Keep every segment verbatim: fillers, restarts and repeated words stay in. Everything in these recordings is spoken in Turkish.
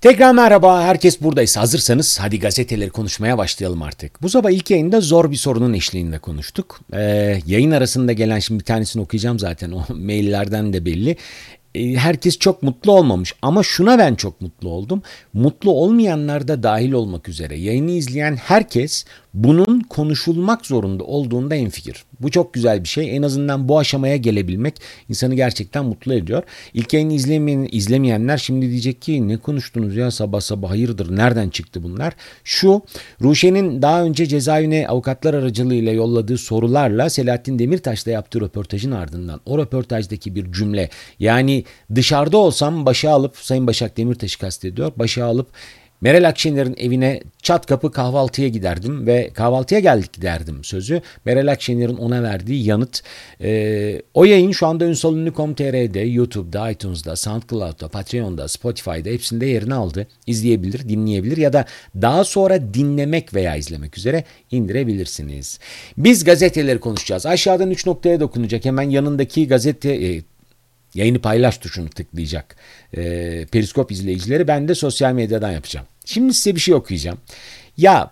Tekrar merhaba, herkes buradaysa hazırsanız hadi gazeteleri konuşmaya başlayalım artık. Bu sabah ilk yayında zor bir sorunun eşliğinde konuştuk. Ee, yayın arasında gelen, şimdi bir tanesini okuyacağım zaten, o maillerden de belli. Ee, herkes çok mutlu olmamış ama şuna ben çok mutlu oldum. Mutlu olmayanlar da dahil olmak üzere yayını izleyen herkes bunun konuşulmak zorunda olduğunda hemfikir. Bu çok güzel bir şey. En azından bu aşamaya gelebilmek insanı gerçekten mutlu ediyor. İlk yayını izlemeyen, izlemeyenler şimdi diyecek ki ne konuştunuz ya sabah sabah, hayırdır, nereden çıktı bunlar? Şu, Ruşen'in daha önce cezaevine avukatlar aracılığıyla yolladığı sorularla Selahattin Demirtaş'la yaptığı röportajın ardından o röportajdaki bir cümle, yani dışarıda olsam başa alıp, Sayın Başak Demirtaş'ı kastediyor, başa alıp Meral Akşener'in evine çat kapı kahvaltıya giderdim ve kahvaltıya geldik derdim sözü. Meral Akşener'in ona verdiği yanıt. Ee, o yayın şu anda ünsal ünlü nokta com nokta tr'de, YouTube'da, iTunes'da, SoundCloud'da, Patreon'da, Spotify'da hepsinde yerini aldı. İzleyebilir, dinleyebilir ya da daha sonra dinlemek veya izlemek üzere indirebilirsiniz. Biz gazeteleri konuşacağız. Aşağıdan üç noktaya dokunacak. Hemen yanındaki gazete... E, Yayını paylaş tuşunu tıklayacak ee, Periskop izleyicileri, ben de sosyal medyadan yapacağım. Şimdi size bir şey okuyacağım. Ya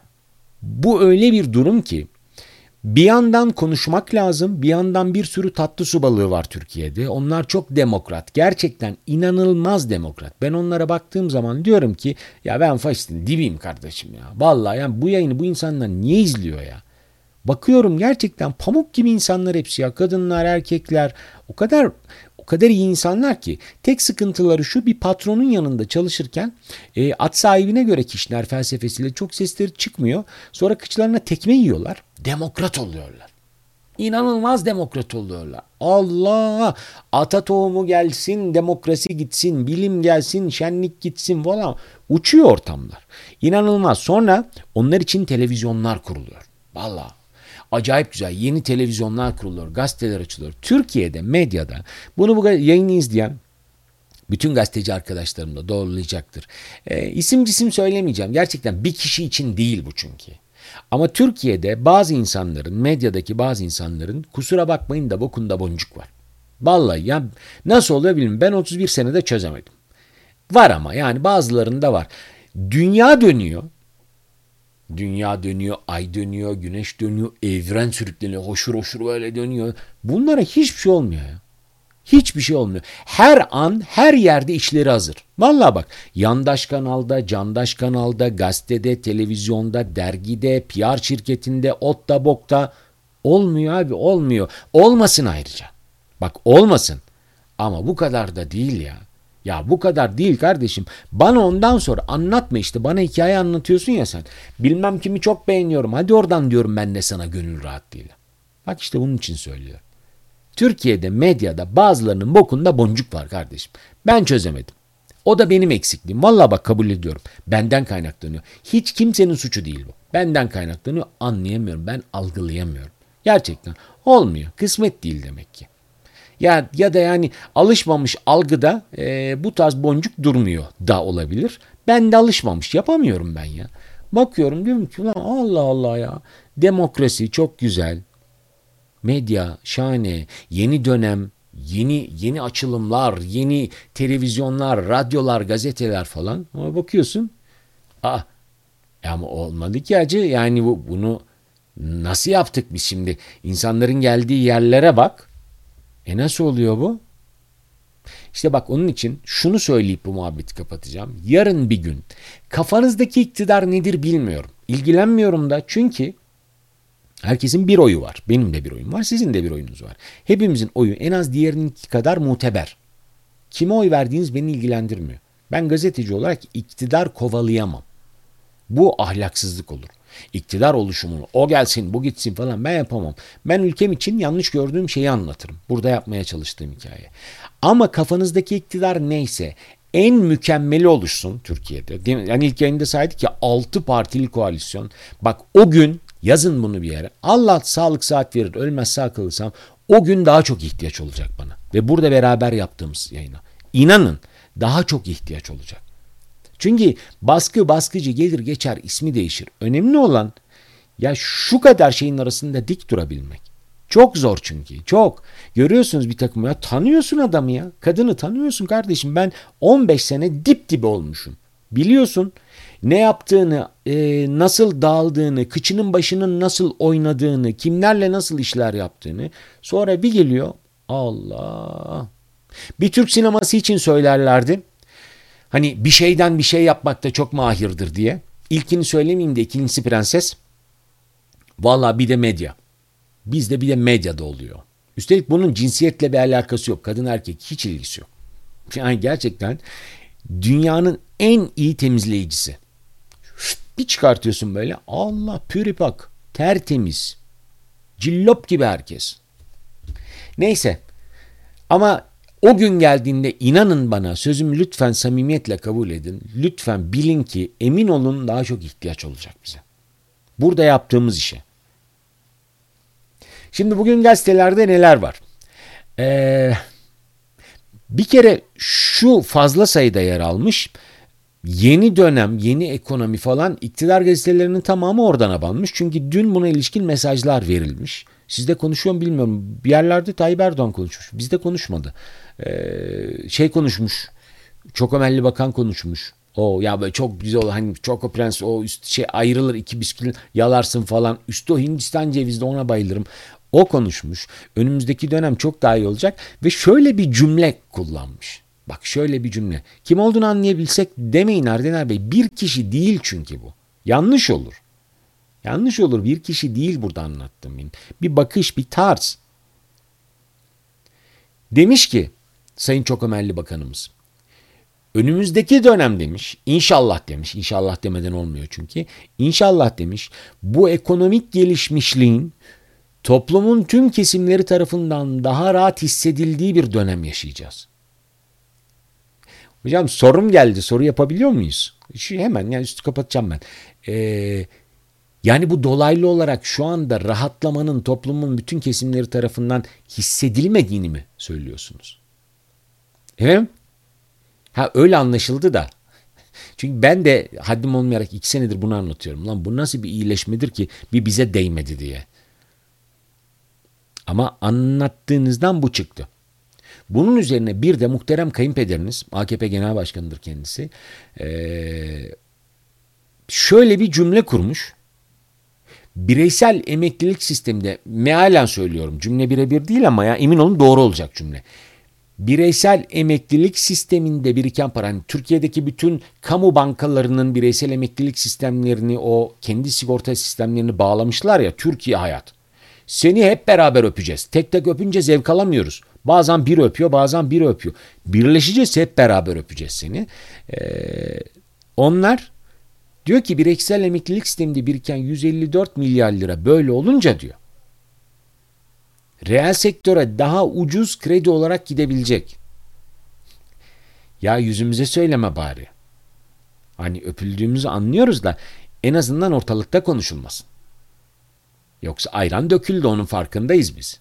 bu öyle bir durum ki bir yandan konuşmak lazım, bir yandan bir sürü tatlı su balığı var Türkiye'de. Onlar çok demokrat, gerçekten inanılmaz demokrat. Ben onlara baktığım zaman diyorum ki ya ben faşistin dibiyim kardeşim ya. Vallahi yani bu yayını bu insanlar niye izliyor ya? Bakıyorum gerçekten pamuk gibi insanlar hepsi ya. Kadınlar, erkekler, o kadar o kadar iyi insanlar ki. Tek sıkıntıları şu: bir patronun yanında çalışırken e, at sahibine göre kişiler felsefesiyle çok sesleri çıkmıyor. Sonra kıçlarına tekme yiyorlar. Demokrat oluyorlar. İnanılmaz demokrat oluyorlar. Allah! Ata tohumu gelsin, demokrasi gitsin, bilim gelsin, şenlik gitsin falan. Uçuyor ortamlar. İnanılmaz. Sonra onlar için televizyonlar kuruluyor. Vallahi. Acayip güzel yeni televizyonlar kuruluyor, gazeteler açılıyor. Türkiye'de, medyada bunu bu yayını izleyen bütün gazeteci arkadaşlarım da doğrulayacaktır. E, isim cisim söylemeyeceğim. Gerçekten bir kişi için değil bu çünkü. Ama Türkiye'de bazı insanların, medyadaki bazı insanların, kusura bakmayın da bokunda boncuk var. Vallahi ya, nasıl oluyor bilmiyorum. Ben otuz bir senede çözemedim. Var ama yani bazılarında var. Dünya dönüyor. Dünya dönüyor, ay dönüyor, güneş dönüyor, evren sürükleniyor, hoşur hoşur böyle dönüyor. Bunlara hiçbir şey olmuyor ya. Hiçbir şey olmuyor. Her an, her yerde işleri hazır. Vallahi bak, yandaş kanalda, candaş kanalda, gazetede, televizyonda, dergide, P R şirketinde, otta bokta. Olmuyor abi, olmuyor. Olmasın ayrıca. Bak olmasın. Ama bu kadar da değil ya. Ya bu kadar değil kardeşim. Bana ondan sonra anlatma işte. Bana hikaye anlatıyorsun ya sen. Bilmem kimi çok beğeniyorum. Hadi oradan diyorum ben de sana gönül rahatlığıyla. Bak işte bunun için söylüyorum. Türkiye'de medyada bazılarının bokunda boncuk var kardeşim. Ben çözemedim. O da benim eksikliğim. Vallahi bak kabul ediyorum. Benden kaynaklanıyor. Hiç kimsenin suçu değil bu. Benden kaynaklanıyor. Anlayamıyorum. Ben algılayamıyorum. Gerçekten olmuyor. Kısmet değil demek ki. Ya ya da yani alışmamış algıda e, bu tarz boncuk durmuyor da olabilir. Ben de alışmamış, yapamıyorum ben ya. Bakıyorum diyorum ki ulan Allah Allah ya. Demokrasi çok güzel. Medya şahane. Yeni dönem, yeni yeni açılımlar, yeni televizyonlar, radyolar, gazeteler falan. Ama bakıyorsun. Ah, ama olmadı ki hacı. Yani bu, bunu nasıl yaptık biz şimdi? İnsanların geldiği yerlere bak. E nasıl oluyor bu? İşte bak onun için şunu söyleyip bu muhabbeti kapatacağım. Yarın bir gün kafanızdaki iktidar nedir bilmiyorum. İlgilenmiyorum da, çünkü herkesin bir oyu var. Benim de bir oyum var. Sizin de bir oyunuz var. Hepimizin oyu en az diğerininki kadar muteber. Kime oy verdiğiniz beni ilgilendirmiyor. Ben gazeteci olarak iktidar kovalayamam. Bu ahlaksızlık olur. İktidar oluşumunu o gelsin bu gitsin falan ben yapamam. Ben ülkem için yanlış gördüğüm şeyi anlatırım. Burada yapmaya çalıştığım hikaye. Ama kafanızdaki iktidar neyse en mükemmeli oluşsun Türkiye'de. Yani ilk yayında saydık ya, altı partili koalisyon. Bak o gün yazın bunu bir yere. Allah sağlık saat verir, ölmezse akıllıysam o gün daha çok ihtiyaç olacak bana. Ve burada beraber yaptığımız yayına. İnanın daha çok ihtiyaç olacak. Çünkü baskı baskıcı gelir geçer, ismi değişir. Önemli olan ya şu kadar şeyin arasında dik durabilmek. Çok zor çünkü. Çok. Görüyorsunuz bir takım ya, tanıyorsun adamı ya. Kadını tanıyorsun kardeşim. Ben on beş sene dip dibe olmuşum. Biliyorsun ne yaptığını, e, nasıl dağıldığını, kıçının başının nasıl oynadığını, kimlerle nasıl işler yaptığını. Sonra bir geliyor, Allah. Bir Türk sineması için söylerlerdi. Hani bir şeyden bir şey yapmakta çok mahirdir diye. İlkini söylemeyeyim de ikincisi prenses. Valla bir de medya. Bizde bir de medyada oluyor. Üstelik bunun cinsiyetle bir alakası yok. Kadın erkek hiç ilgisi yok. Yani gerçekten dünyanın en iyi temizleyicisi. Bir çıkartıyorsun böyle, Allah püripak, tertemiz, cillop gibi herkes. Neyse, ama o gün geldiğinde inanın bana, sözümü lütfen samimiyetle kabul edin. Lütfen bilin ki, emin olun, daha çok ihtiyaç olacak bize. Burada yaptığımız işe. Şimdi bugün gazetelerde neler var? Ee, bir kere şu fazla sayıda yer almış. Yeni dönem, yeni ekonomi falan, iktidar gazetelerinin tamamı oradan abanmış. Çünkü dün buna ilişkin mesajlar verilmiş. Sizde konuşuyor mu bilmiyorum. Bir yerlerde Tayyip Erdoğan konuşmuş. Bizde konuşmadı. Ee, şey konuşmuş. Çok ömelli bakan konuşmuş. O ya böyle çok güzel olur. Hani Choco Prens o üst şey ayrılır, iki bisküvi yalarsın falan. Üstü o Hindistan cevizli, ona bayılırım. O konuşmuş. Önümüzdeki dönem çok daha iyi olacak ve şöyle bir cümle kullanmış. Bak şöyle bir cümle. Kim olduğunu anlayabilsek demeyin Erdener Bey. Bir kişi değil çünkü bu. Yanlış olur. Yanlış olur. Bir kişi değil burada anlattığım benim. Bir bakış, bir tarz. Demiş ki Sayın Çok Ömerli Bakanımız, önümüzdeki dönem demiş, inşallah demiş, inşallah demeden olmuyor çünkü, inşallah demiş, bu ekonomik gelişmişliğin toplumun tüm kesimleri tarafından daha rahat hissedildiği bir dönem yaşayacağız. Hocam sorum geldi, soru yapabiliyor muyuz? Şu hemen yani üstü kapatacağım ben. Ee, yani bu dolaylı olarak şu anda rahatlamanın toplumun bütün kesimleri tarafından hissedilmediğini mi söylüyorsunuz? Evet. Ha öyle anlaşıldı da. Çünkü ben de haddim olmayarak iki senedir bunu anlatıyorum. Lan bu nasıl bir iyileşmedir ki bir bize değmedi diye. Ama anlattığınızdan bu çıktı. Bunun üzerine bir de muhterem kayınpederiniz, A K P Genel Başkanı'dır kendisi, ee, şöyle bir cümle kurmuş. Bireysel emeklilik sisteminde, mealen söylüyorum, cümle birebir değil ama ya emin olun doğru olacak cümle. Bireysel emeklilik sisteminde biriken para, hani Türkiye'deki bütün kamu bankalarının bireysel emeklilik sistemlerini, o kendi sigorta sistemlerini bağlamışlar ya, Türkiye Hayat. Seni hep beraber öpeceğiz. Tek tek öpünce zevk alamıyoruz. Bazen biri öpüyor, bazen biri öpüyor. Birleşeceğiz, hep beraber öpeceğiz seni. Ee, onlar diyor ki bireysel emeklilik sisteminde biriken yüz elli dört milyar lira böyle olunca diyor, reel sektöre daha ucuz kredi olarak gidebilecek. Ya yüzümüze söyleme bari. Hani öpüldüğümüzü anlıyoruz da en azından ortalıkta konuşulmasın. Yoksa ayran döküldü, onun farkındayız biz.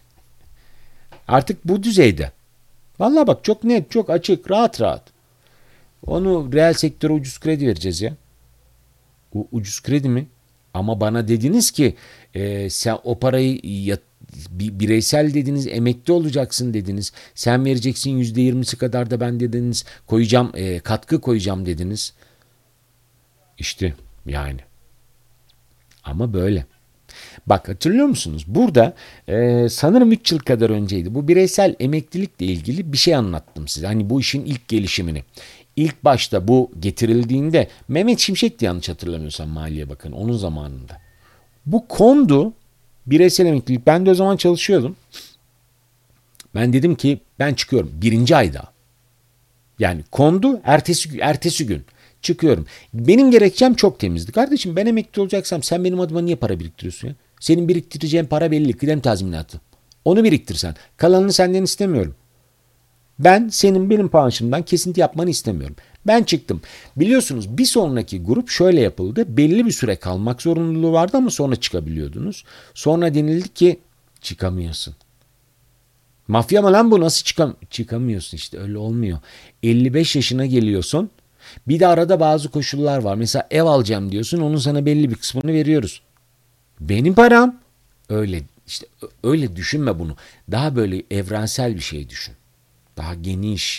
Artık bu düzeyde. Vallahi bak çok net, çok açık, rahat rahat. Onu reel sektöre ucuz kredi vereceğiz ya. U- ucuz kredi mi? Ama bana dediniz ki e, sen o parayı yat, bireysel dediniz, emekli olacaksın dediniz. Sen vereceksin yüzde yirmisi kadar da ben dediniz koyacağım, e, katkı koyacağım dediniz. İşte yani. Ama böyle. Bak hatırlıyor musunuz? Burada e, sanırım üç yıl kadar önceydi. Bu bireysel emeklilikle ilgili bir şey anlattım size. Hani bu işin ilk gelişimini. İlk başta bu getirildiğinde Mehmet Şimşek'ti yanlış hatırlamıyorsam Maliye Bakanı onun zamanında. Bu kondu bireysel emeklilik. Ben de o zaman çalışıyordum. Ben dedim ki ben çıkıyorum. Birinci ayda. Yani kondu ertesi, ertesi gün çıkıyorum. Benim gerekçem çok temizdi. Kardeşim ben emekli olacaksam sen benim adıma niye para biriktiriyorsun ya? Senin biriktireceğin para belli. Kıdem tazminatı. Onu biriktirsen. Kalanını senden istemiyorum. Ben senin benim maaşımdan kesinti yapmanı istemiyorum. Ben çıktım. Biliyorsunuz bir sonraki grup şöyle yapıldı. Belli bir süre kalmak zorunluluğu vardı ama sonra çıkabiliyordunuz. Sonra denildi ki çıkamıyorsun. Mafya mı lan bu, nasıl çıkam çıkamıyorsun, işte öyle olmuyor. elli beş yaşına geliyorsun. Bir de arada bazı koşullar var. Mesela ev alacağım diyorsun. Onun sana belli bir kısmını veriyoruz. Benim param. Öyle işte öyle düşünme bunu. Daha böyle evrensel bir şey düşün. Daha geniş,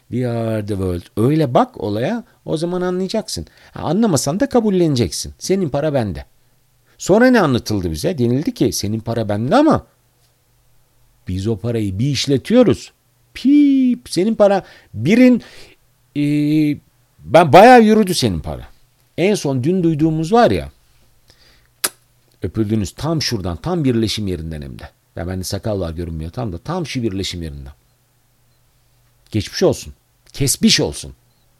We are the world. Öyle bak olaya, o zaman anlayacaksın. Ha, anlamasan da kabulleneceksin. Senin para bende. Sonra ne anlatıldı bize? Denildi ki senin para bende ama biz o parayı bir işletiyoruz. Pip, senin para birin e, ben bayağı yürüdü senin para. En son dün duyduğumuz var ya, öpüldünüz tam şuradan, tam birleşim yerinden hem de. Ya bende sakal var görünmüyor tam da, tam şu birleşim yerinden. Geçmiş olsun. Kesmiş olsun.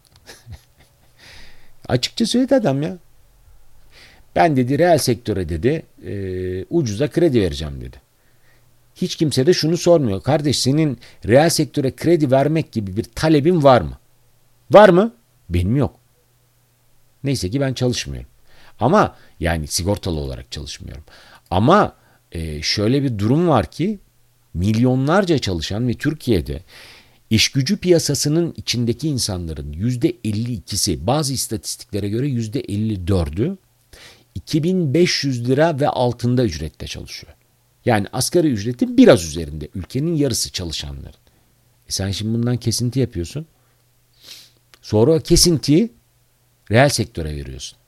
Açıkça söyledi adam ya. Ben dedi reel sektöre dedi e, ucuza kredi vereceğim dedi. Hiç kimse de şunu sormuyor. Kardeş, senin reel sektöre kredi vermek gibi bir talebin var mı? Var mı? Benim yok. Neyse ki ben çalışmıyorum. Ama yani sigortalı olarak çalışmıyorum. Ama e, şöyle bir durum var ki milyonlarca çalışan ve Türkiye'de iş gücü piyasasının içindeki insanların yüzde elli ikisi, bazı istatistiklere göre yüzde elli dördü iki bin beş yüz lira ve altında ücrette çalışıyor. Yani asgari ücretin biraz üzerinde, ülkenin yarısı çalışanların. E sen şimdi bundan kesinti yapıyorsun. Sonra o kesintiyi reel sektöre veriyorsun.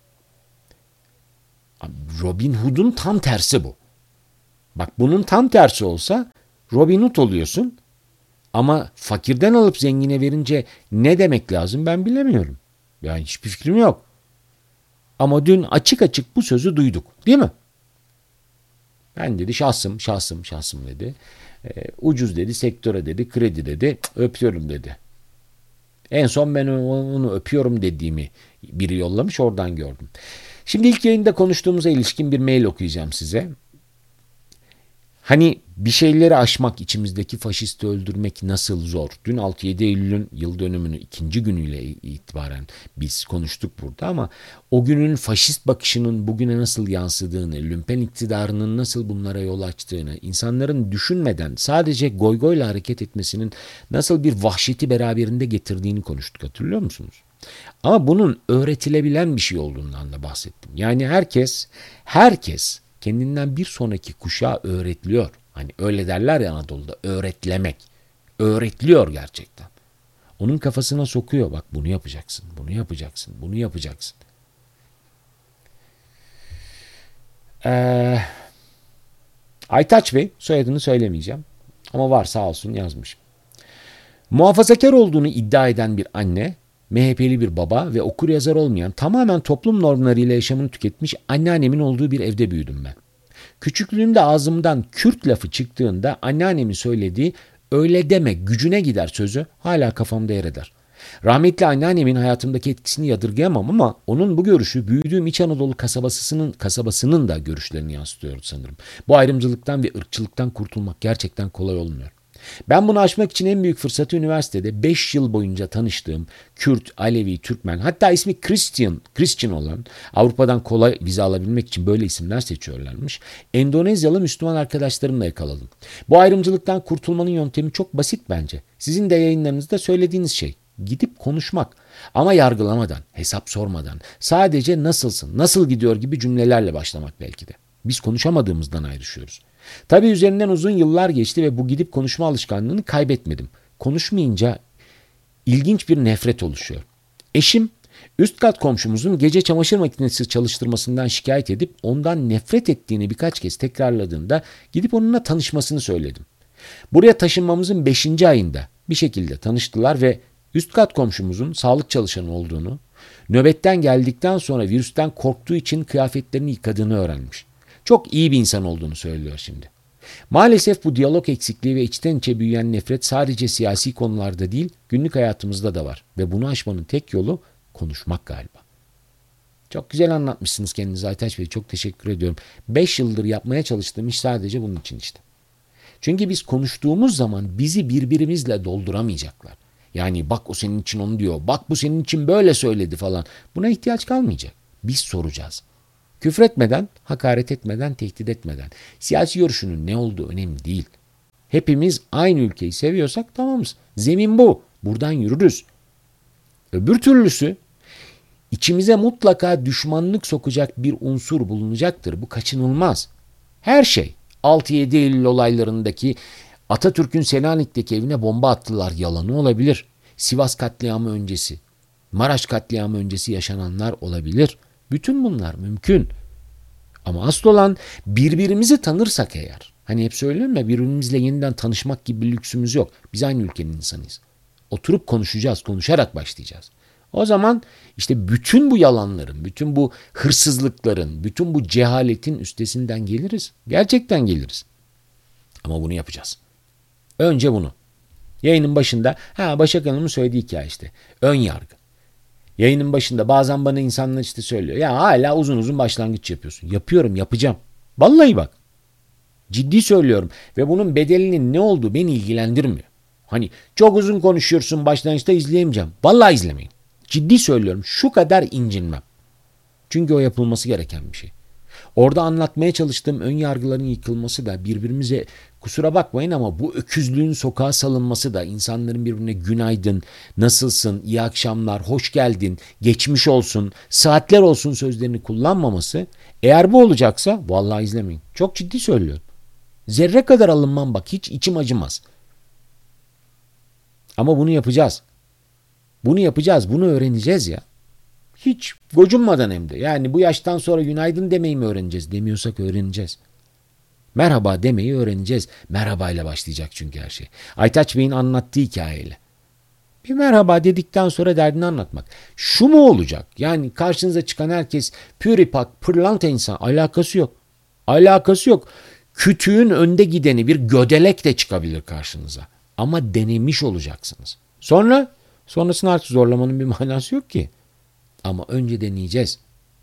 Robin Hood'un tam tersi bu. Bak, bunun tam tersi olsa Robin Hood oluyorsun. Ama fakirden alıp zengine verince ne demek lazım ben bilemiyorum. Yani hiçbir fikrim yok. Ama dün açık açık bu sözü duyduk, değil mi? Ben dedi şahsım, şahsım, şahsım dedi. E, ucuz dedi, sektöre dedi, kredi dedi, öpüyorum dedi. En son ben onu öpüyorum dediğimi biri yollamış, oradan gördüm. Şimdi ilk yayında konuştuğumuza ilişkin bir mail okuyacağım size. Hani bir şeyleri aşmak, içimizdeki faşisti öldürmek nasıl zor? Dün altı yedi Eylül'ün yıl dönümünü ikinci günüyle itibaren biz konuştuk burada ama o günün faşist bakışının bugüne nasıl yansıdığını, lümpen iktidarının nasıl bunlara yol açtığını, insanların düşünmeden sadece goygoyla hareket etmesinin nasıl bir vahşeti beraberinde getirdiğini konuştuk, hatırlıyor musunuz? Ama bunun öğretilebilen bir şey olduğundan da bahsettim. Yani herkes, herkes kendinden bir sonraki kuşağa öğretiliyor. Hani öyle derler ya Anadolu'da, öğretlemek. Öğretiliyor gerçekten. Onun kafasına sokuyor. Bak, bunu yapacaksın, bunu yapacaksın, bunu yapacaksın. Ee, Aytaç Bey, soyadını söylemeyeceğim. Ama var, sağ olsun, yazmış. Muhafazakar olduğunu iddia eden bir anne, M H P'li bir baba ve okuryazar olmayan, tamamen toplum normlarıyla yaşamını tüketmiş anneannemin olduğu bir evde büyüdüm ben. Küçüklüğümde ağzımdan Kürt lafı çıktığında anneannemin söylediği "öyle deme, gücüne gider" sözü hala kafamda yer eder. Rahmetli anneannemin hayatımdaki etkisini yadırgayamam ama onun bu görüşü büyüdüğüm İç Anadolu kasabasının, kasabasının da görüşlerini yansıtıyor sanırım. Bu ayrımcılıktan ve ırkçılıktan kurtulmak gerçekten kolay olmuyor. Ben bunu aşmak için en büyük fırsatı üniversitede beş yıl boyunca tanıştığım Kürt, Alevi, Türkmen, hatta ismi Christian, Christian olan, Avrupa'dan kolay vize alabilmek için böyle isimler seçiyorlarmış, Endonezyalı Müslüman arkadaşlarımla yakaladım. Bu ayrımcılıktan kurtulmanın yöntemi çok basit bence. Sizin de yayınlarınızda söylediğiniz şey. Gidip konuşmak, ama yargılamadan, hesap sormadan, sadece nasılsın, nasıl gidiyor gibi cümlelerle başlamak belki de. Biz konuşamadığımızdan ayrışıyoruz. Tabii üzerinden uzun yıllar geçti ve bu gidip konuşma alışkanlığını kaybetmedim. Konuşmayınca ilginç bir nefret oluşuyor. Eşim üst kat komşumuzun gece çamaşır makinesi çalıştırmasından şikayet edip ondan nefret ettiğini birkaç kez tekrarladığında gidip onunla tanışmasını söyledim. Buraya taşınmamızın beşinci ayında bir şekilde tanıştılar ve üst kat komşumuzun sağlık çalışanı olduğunu, nöbetten geldikten sonra virüsten korktuğu için kıyafetlerini yıkadığını öğrenmiş. Çok iyi bir insan olduğunu söylüyor şimdi. Maalesef bu diyalog eksikliği ve içten içe büyüyen nefret sadece siyasi konularda değil, günlük hayatımızda da var. Ve bunu aşmanın tek yolu konuşmak galiba. Çok güzel anlatmışsınız kendinizi Aytaç Bey. Çok teşekkür ediyorum. Beş yıldır yapmaya çalıştığım iş sadece bunun için işte. Çünkü biz konuştuğumuz zaman bizi birbirimizle dolduramayacaklar. Yani bak o senin için onu diyor, bak bu senin için böyle söyledi falan. Buna ihtiyaç kalmayacak. Biz soracağız. Küfretmeden, hakaret etmeden, tehdit etmeden. Siyasi görüşünün ne olduğu önemli değil. Hepimiz aynı ülkeyi seviyorsak tamamız. Zemin bu. Buradan yürürüz. Öbür türlüsü içimize mutlaka düşmanlık sokacak bir unsur bulunacaktır. Bu kaçınılmaz. Her şey. altı yedi Eylül olaylarındaki Atatürk'ün Selanik'teki evine bomba attılar yalanı olabilir. Sivas katliamı öncesi, Maraş katliamı öncesi yaşananlar olabilir. Bütün bunlar mümkün. Ama asıl olan birbirimizi tanırsak eğer. Hani hep söylüyorum ya, birbirimizle yeniden tanışmak gibi bir lüksümüz yok. Biz aynı ülkenin insanıyız. Oturup konuşacağız, konuşarak başlayacağız. O zaman işte bütün bu yalanların, bütün bu hırsızlıkların, bütün bu cehaletin üstesinden geliriz. Gerçekten geliriz. Ama bunu yapacağız. Önce bunu. Yayının başında, ha Başak Hanım'ın söylediği hikaye işte. Ön yargı. Yayının başında bazen bana insanlar işte söylüyor. Ya hala uzun uzun başlangıç yapıyorsun. Yapıyorum, yapacağım. Vallahi bak. Ciddi söylüyorum. Ve bunun bedelinin ne olduğu beni ilgilendirmiyor. Hani çok uzun konuşuyorsun, başlangıçta izleyemeyeceğim. Vallahi izlemeyin. Ciddi söylüyorum. Şu kadar incinmem. Çünkü o yapılması gereken bir şey. Orada anlatmaya çalıştığım ön yargıların yıkılması da, birbirimize kusura bakmayın ama bu öküzlüğün sokağa salınması da, insanların birbirine günaydın, nasılsın, iyi akşamlar, hoş geldin, geçmiş olsun, saatler olsun sözlerini kullanmaması, eğer bu olacaksa vallahi izlemeyin. Çok ciddi söylüyorum. Zerre kadar alınmam bak, hiç içim acımaz. Ama bunu yapacağız. Bunu yapacağız, bunu öğreneceğiz ya. Hiç gocunmadan hem de. Yani bu yaştan sonra günaydın demeyi mi öğreneceğiz? Demiyorsak öğreneceğiz. Merhaba demeyi öğreneceğiz. Merhabayla başlayacak çünkü her şey. Aytaç Bey'in anlattığı hikayeyle. Bir merhaba dedikten sonra derdini anlatmak. Şu mu olacak? Yani karşınıza çıkan herkes püripak, pırlanta insan. Alakası yok. Alakası yok. Kütüğün önde gideni bir gödelek de çıkabilir karşınıza. Ama denemiş olacaksınız. Sonra? Sonrasını artık zorlamanın bir manası yok ki. Ama önce deneyeceğiz.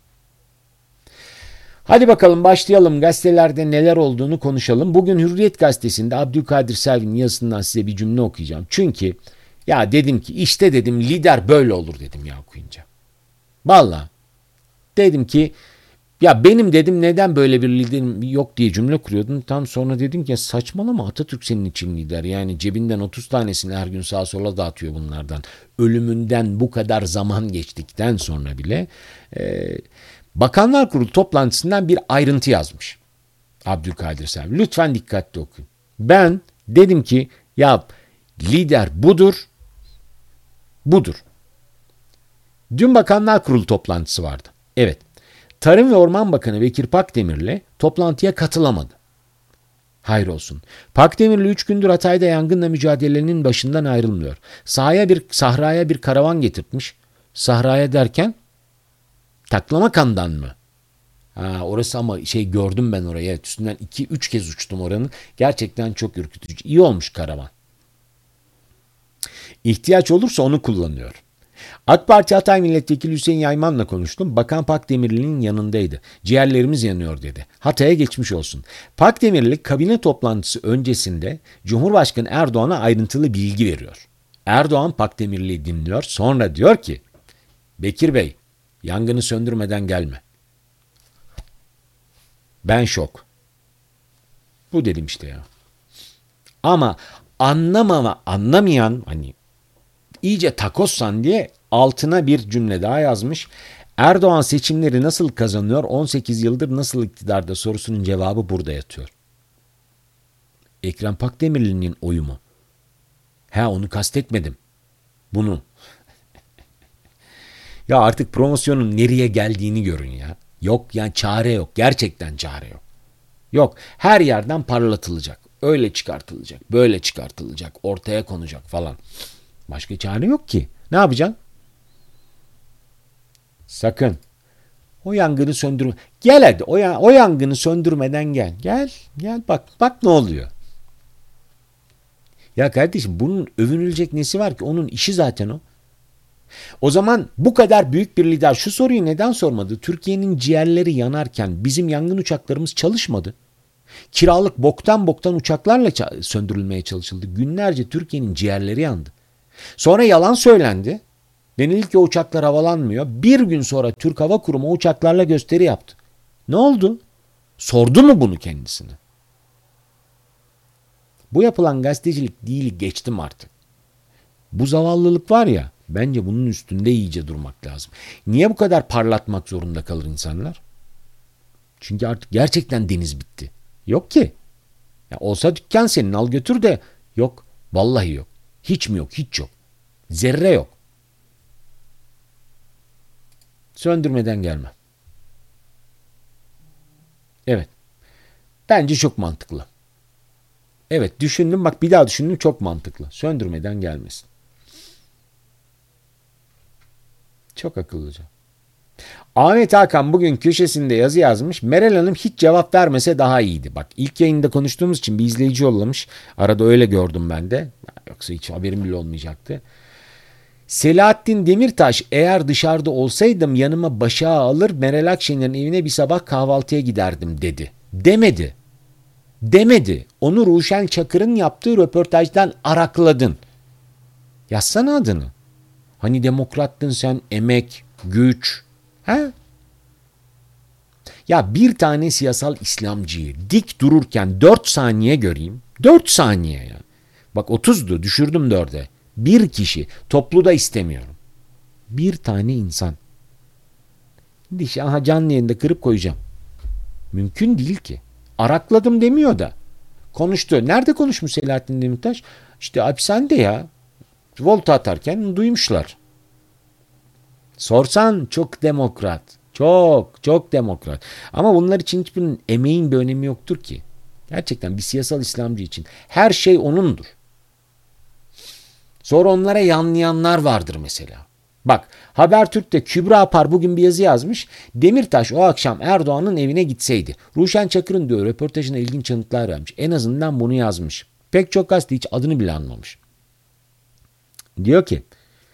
Hadi bakalım başlayalım. Gazetelerde neler olduğunu konuşalım. Bugün Hürriyet gazetesinde Abdülkadir Selvi'nin yazısından size bir cümle okuyacağım. Çünkü ya dedim ki işte dedim lider böyle olur dedim ya okuyunca. Vallahi dedim ki ya benim dedim neden böyle bir liderim yok diye cümle kuruyordum. Tam sonra dedim ki ya saçmalama, Atatürk senin için lider. Yani cebinden otuz tanesini her gün sağa sola dağıtıyor bunlardan. Ölümünden bu kadar zaman geçtikten sonra bile e, Bakanlar Kurulu toplantısından bir ayrıntı yazmış Abdülkadir Selvi. Lütfen dikkatli okuyun. Ben dedim ki ya lider budur, budur. Dün Bakanlar Kurulu toplantısı vardı. Evet. Tarım ve Orman Bakanı Bekir Pakdemirli toplantıya katılamadı. Hayır olsun. Pakdemirli üç gündür Hatay'da yangınla mücadelenin başından ayrılmıyor. Sahaya bir, sahraya bir karavan getirtmiş. Sahraya derken Taklamakan'dan mı? Ha, orası ama şey gördüm ben orayı. Evet, üstünden iki üç kez uçtum oranın. Gerçekten çok ürkütücü. İyi olmuş karavan. İhtiyaç olursa onu kullanıyor. AK Parti Hatay Milletvekili Hüseyin Yayman'la konuştum. Bakan Pakdemirli'nin yanındaydı. Ciğerlerimiz yanıyor dedi. Hatay'a geçmiş olsun. Pakdemirli kabine toplantısı öncesinde Cumhurbaşkanı Erdoğan'a ayrıntılı bilgi veriyor. Erdoğan Pakdemirli'yi dinliyor. Sonra diyor ki Bekir Bey yangını söndürmeden gelme. Ben şok. Bu dedim işte ya. Ama anlamama, anlamayan hani iyice takossan diye altına bir cümle daha yazmış. Erdoğan seçimleri nasıl kazanıyor, on sekiz yıldır nasıl iktidarda sorusunun cevabı burada yatıyor. Ekrem Pakdemirli'nin oyu mu? Ha onu kastetmedim. Bunu. Ya artık promosyonun nereye geldiğini görün ya. Yok yani çare yok. Gerçekten çare yok. Yok. Her yerden parlatılacak. Öyle çıkartılacak. Böyle çıkartılacak. Ortaya konacak falan. Başka çare yok ki. Ne yapacaksın? Sakın. O yangını söndürme. Gel hadi. O, ya- o yangını söndürmeden gel. Gel. Gel bak. Bak ne oluyor. Ya kardeşim bunun övünülecek nesi var ki? Onun işi zaten o. O zaman bu kadar büyük bir lider şu soruyu neden sormadı? Türkiye'nin ciğerleri yanarken bizim yangın uçaklarımız çalışmadı. Kiralık boktan boktan uçaklarla ça- söndürülmeye çalışıldı. Günlerce Türkiye'nin ciğerleri yandı. Sonra yalan söylendi. Denildi ki o uçaklar havalanmıyor. Bir gün sonra Türk Hava Kurumu o uçaklarla gösteri yaptı. Ne oldu? Sordu mu bunu kendisine? Bu yapılan gazetecilik değil, geçtim artık. Bu zavallılık var ya, bence bunun üstünde iyice durmak lazım. Niye bu kadar parlatmak zorunda kalır insanlar? Çünkü artık gerçekten deniz bitti. Yok ki. Ya olsa dükkan senin, al götür de yok. Vallahi yok. Hiç mi yok? Hiç yok. Zerre yok. Söndürmeden gelmem. Evet. Bence çok mantıklı. Evet, düşündüm, bak bir daha düşündüm, çok mantıklı. Söndürmeden gelmesin. Çok akıllıca. Ahmet Hakan bugün köşesinde yazı yazmış. Meral Hanım hiç cevap vermese daha iyiydi. Bak, ilk yayında konuştuğumuz için bir izleyici yollamış. Arada öyle gördüm ben de. Yoksa hiç haberim bile olmayacaktı. Selahattin Demirtaş, eğer dışarıda olsaydım yanıma Başak'ı alır Meral Akşener'in evine bir sabah kahvaltıya giderdim dedi. Demedi. Demedi. Onu Ruşen Çakır'ın yaptığı röportajdan arakladın. Yazsana adını. Hani demokrattın sen, emek, güç. Ha? Ya bir tane siyasal İslamcıyı dik dururken dört saniye göreyim. Dört saniye ya. Bak otuzdu, düşürdüm dörde. Bir kişi. Toplu istemiyorum. Bir tane insan. Şimdi aha canlı yayında kırıp koyacağım. Mümkün değil ki. Arakladım demiyor da. Konuştu. Nerede konuşmuş Selahattin Demirtaş? İşte hapishanede ya. Volta atarken duymuşlar. Sorsan çok demokrat. Çok çok demokrat. Ama bunlar için hiçbirinin emeğin bir önemi yoktur ki. Gerçekten bir siyasal İslamcı için her şey onundur. Sonra onlara yanlayanlar vardır mesela. Bak, Habertürk'te Kübra Apar bugün bir yazı yazmış. Demirtaş o akşam Erdoğan'ın evine gitseydi. Ruşen Çakır'ın diyor röportajına ilginç yanıtlar vermiş. En azından bunu yazmış. Pek çok gazete hiç adını bile anmamış. Diyor ki,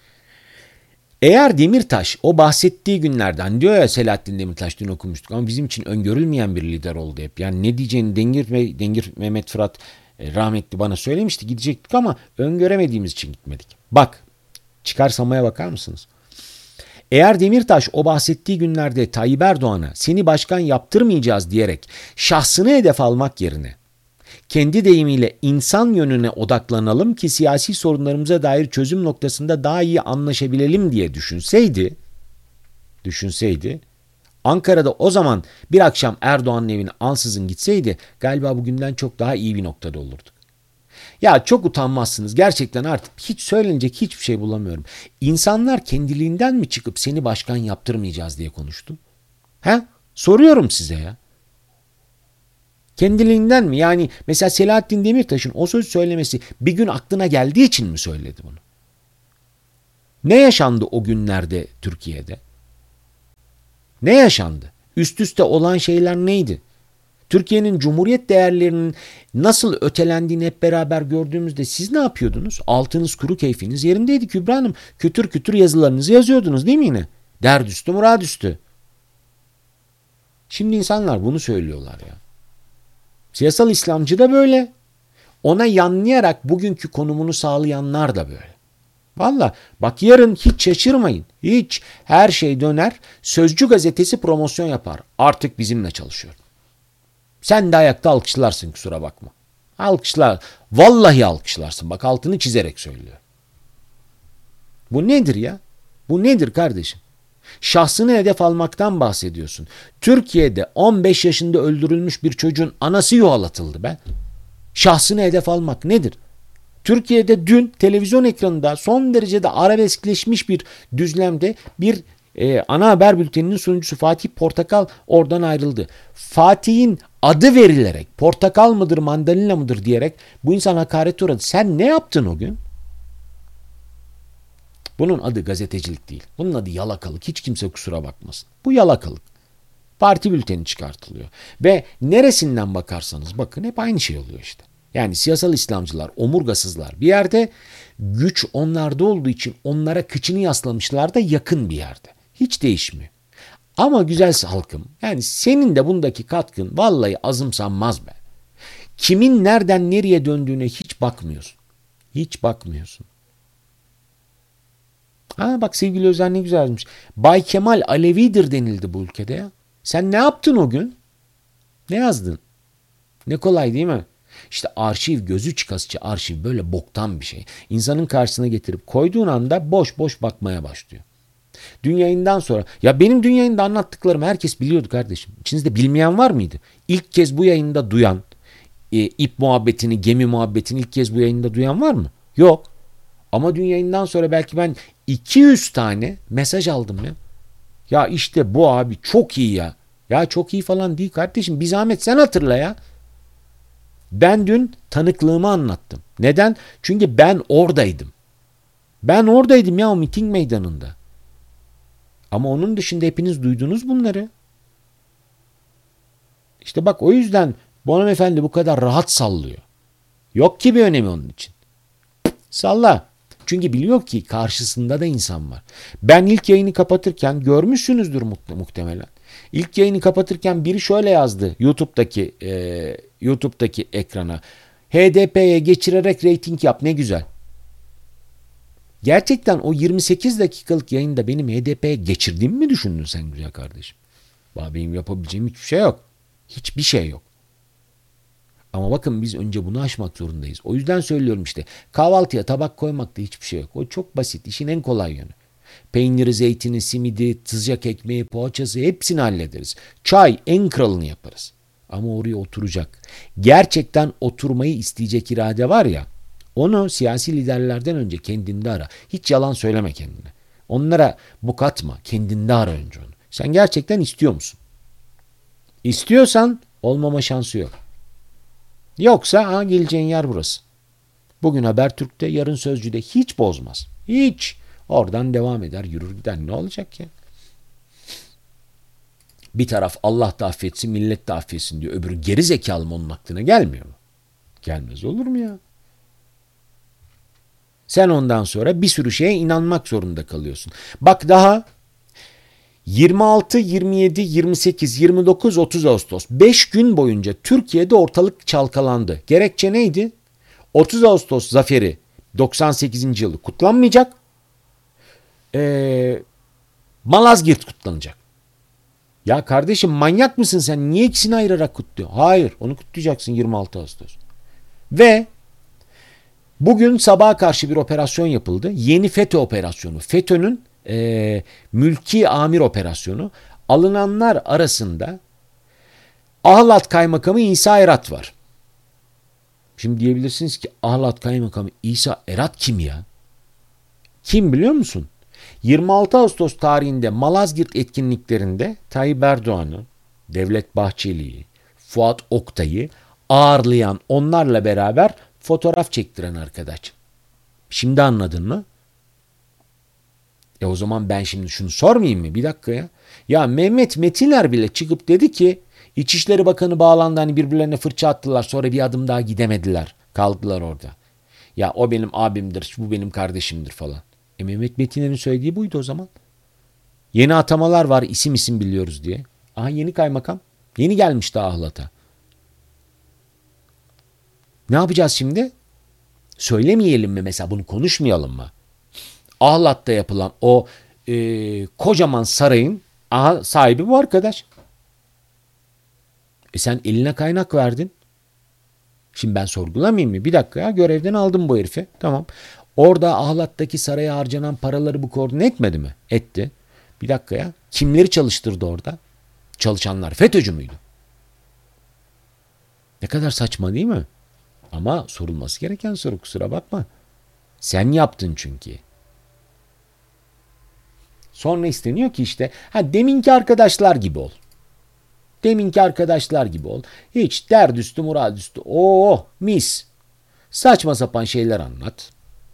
eğer Demirtaş o bahsettiği günlerden, diyor ya Selahattin Demirtaş, dün okumuştuk ama bizim için öngörülmeyen bir lider oldu hep. Yani ne diyeceğini Dengir, ve Dengir Mehmet Fırat e, rahmetli bana söylemişti, gidecektik ama öngöremediğimiz için gitmedik. Bak, çıkarsamaya bakar mısınız? Eğer Demirtaş o bahsettiği günlerde Tayyip Erdoğan'a seni başkan yaptırmayacağız diyerek şahsını hedef almak yerine kendi deyimiyle insan yönüne odaklanalım ki siyasi sorunlarımıza dair çözüm noktasında daha iyi anlaşabilelim diye düşünseydi, düşünseydi, Ankara'da o zaman bir akşam Erdoğan'ın evine ansızın gitseydi galiba bugünden çok daha iyi bir noktada olurduk. Ya çok utanmazsınız. Gerçekten artık hiç söylenecek hiçbir şey bulamıyorum. İnsanlar kendiliğinden mi çıkıp seni başkan yaptırmayacağız diye konuştu? He? Soruyorum size ya. Kendiliğinden mi? Yani mesela Selahattin Demirtaş'ın o söz söylemesi bir gün aklına geldiği için mi söyledi bunu? Ne yaşandı o günlerde Türkiye'de? Ne yaşandı? Üst üste olan şeyler neydi? Türkiye'nin cumhuriyet değerlerinin nasıl ötelendiğini hep beraber gördüğümüzde siz ne yapıyordunuz? Altınız kuru, keyfiniz yerindeydi Kübra Hanım. Kütür kütür yazılarınızı yazıyordunuz değil mi yine? Derdüstü muradüstü. Şimdi insanlar bunu söylüyorlar ya. Siyasal İslamcı da böyle. Ona yanlayarak bugünkü konumunu sağlayanlar da böyle. Valla bak, yarın hiç şaşırmayın. Hiç, her şey döner. Sözcü gazetesi promosyon yapar. Artık bizimle çalışıyor. Sen de ayakta alkışlarsın, kusura bakma. Alkışlar. Vallahi alkışlarsın. Bak, altını çizerek söylüyor. Bu nedir ya? Bu nedir kardeşim? Şahsını hedef almaktan bahsediyorsun. Türkiye'de on beş yaşında öldürülmüş bir çocuğun anası yuhalatıldı be. Şahsını hedef almak nedir? Türkiye'de dün televizyon ekranında son derecede arabeskleşmiş bir düzlemde bir e, ana haber bülteninin sunucusu Fatih Portakal oradan ayrıldı. Fatih'in adı verilerek portakal mıdır mandalina mıdır diyerek bu insan hakaret uğradı. Sen ne yaptın o gün? Bunun adı gazetecilik değil. Bunun adı yalakalık. Hiç kimse kusura bakmasın. Bu yalakalık. Parti bülteni çıkartılıyor. Ve neresinden bakarsanız bakın hep aynı şey oluyor işte. Yani siyasal İslamcılar, omurgasızlar bir yerde, güç onlarda olduğu için onlara kıçını yaslamışlar da yakın bir yerde. Hiç değişmiyor. Ama güzel halkım, yani senin de bundaki katkın vallahi azımsanmaz be. Kimin nereden nereye döndüğüne hiç bakmıyorsun. Hiç bakmıyorsun. Ha bak, sevgili Özer ne güzel yazmış. Bay Kemal Alevidir denildi bu ülkede ya. Sen ne yaptın o gün? Ne yazdın? Ne kolay değil mi? İşte arşiv, gözü çıkasıcı arşiv böyle boktan bir şey. İnsanın karşısına getirip koyduğun anda boş boş bakmaya başlıyor. Dün yayından sonra, ya benim dün yayında anlattıklarımı herkes biliyordu kardeşim. İçinizde bilmeyen var mıydı? İlk kez bu yayında duyan, e, ip muhabbetini, gemi muhabbetini ilk kez bu yayında duyan var mı? Yok. Ama dün yayından sonra belki ben iki yüz tane mesaj aldım ya. Ya işte bu abi çok iyi ya. Ya çok iyi falan değil kardeşim. Bir zahmet sen hatırla ya. Ben dün tanıklığımı anlattım. Neden? Çünkü ben oradaydım. Ben oradaydım ya o miting meydanında. Ama onun dışında hepiniz duydunuz bunları. İşte bak o yüzden bu hanımefendi bu kadar rahat sallıyor. Yok ki bir önemi onun için. Salla. Çünkü biliyor ki karşısında da insan var. Ben ilk yayını kapatırken görmüşsünüzdür muhtemelen. İlk yayını kapatırken biri şöyle yazdı YouTube'daki e, YouTube'daki ekrana. H D P'ye geçirerek reyting yap ne güzel. Gerçekten o yirmi sekiz dakikalık yayında benim H D P'ye geçirdiğimi mi düşündün sen güzel kardeşim? Benim yapabileceğim hiçbir şey yok. Hiçbir şey yok. Ama bakın biz önce bunu aşmak zorundayız. O yüzden söylüyorum işte kahvaltıya tabak koymakta hiçbir şey yok. O çok basit. İşin en kolay yönü. Peyniri, zeytini, simidi, sıcak ekmeği, poğaçası hepsini hallederiz. Çay en kralını yaparız. Ama oraya oturacak. Gerçekten oturmayı isteyecek irade var ya. Onu siyasi liderlerden önce kendinde ara. Hiç yalan söyleme kendine. Onlara buk atma. Kendinde ara önce onu. Sen gerçekten istiyor musun? İstiyorsan olmama şansı yok. Yoksa ha, geleceğin yer burası. Bugün Habertürk'te, yarın Sözcü'de hiç bozmaz. Hiç. Oradan devam eder, yürür gider. Ne olacak ya? Bir taraf Allah da affetsin, millet de affetsin diyor. Öbürü geri zekalı mı onun aklına gelmiyor mu? Gelmez olur mu ya? Sen ondan sonra bir sürü şeye inanmak zorunda kalıyorsun. Bak daha yirmi altı, yirmi yedi, yirmi sekiz, yirmi dokuz, otuz Ağustos beş gün boyunca Türkiye'de ortalık çalkalandı. Gerekçe neydi? otuz Ağustos zaferi doksan sekizinci yılı kutlanmayacak. Ee, Malazgirt kutlanacak. Ya kardeşim manyak mısın sen? Niye ikisini ayırarak kutluyor? Hayır, onu kutlayacaksın yirmi altı Ağustos. Ve bugün sabaha karşı bir operasyon yapıldı. Yeni FETÖ operasyonu. FETÖ'nün e, mülki amir operasyonu. Alınanlar arasında Ahlat Kaymakamı İsa Erat var. Şimdi diyebilirsiniz ki Ahlat Kaymakamı İsa Erat kim ya? Kim biliyor musun? yirmi altı Ağustos tarihinde Malazgirt etkinliklerinde Tayyip Erdoğan'ı, Devlet Bahçeli'yi, Fuat Oktay'ı ağırlayan, onlarla beraber fotoğraf çektiren arkadaş. Şimdi anladın mı? E o zaman ben şimdi şunu sormayayım mı? Bir dakika ya. Ya Mehmet Metiner bile çıkıp dedi ki İçişleri Bakanı bağlandı, hani birbirlerine fırça attılar, sonra bir adım daha gidemediler. Kaldılar orada. Ya o benim abimdir, bu benim kardeşimdir falan. E Mehmet Metiner'in söylediği buydu o zaman. Yeni atamalar var, isim isim biliyoruz diye. Aha yeni kaymakam. Yeni gelmiş daha Ahlat'a. Ne yapacağız şimdi? Söylemeyelim mi mesela, bunu konuşmayalım mı? Ahlat'ta yapılan o e, kocaman sarayın aha, sahibi bu arkadaş. E sen eline kaynak verdin. Şimdi ben sorgulamayayım mı? Bir dakika ya, görevden aldım bu herifi. Tamam. Orada Ahlat'taki saraya harcanan paraları bu koordine etmedi mi? Etti. Bir dakika ya. Kimleri çalıştırdı orada? Çalışanlar FETÖ'cü müydü? Ne kadar saçma değil mi? Ama sorulması gereken soru, kusura bakma. Sen yaptın çünkü. Sonra isteniyor ki işte ha deminki arkadaşlar gibi ol. Deminki arkadaşlar gibi ol. Hiç derdüstü muradüstü. Oo mis. Saçma sapan şeyler anlat.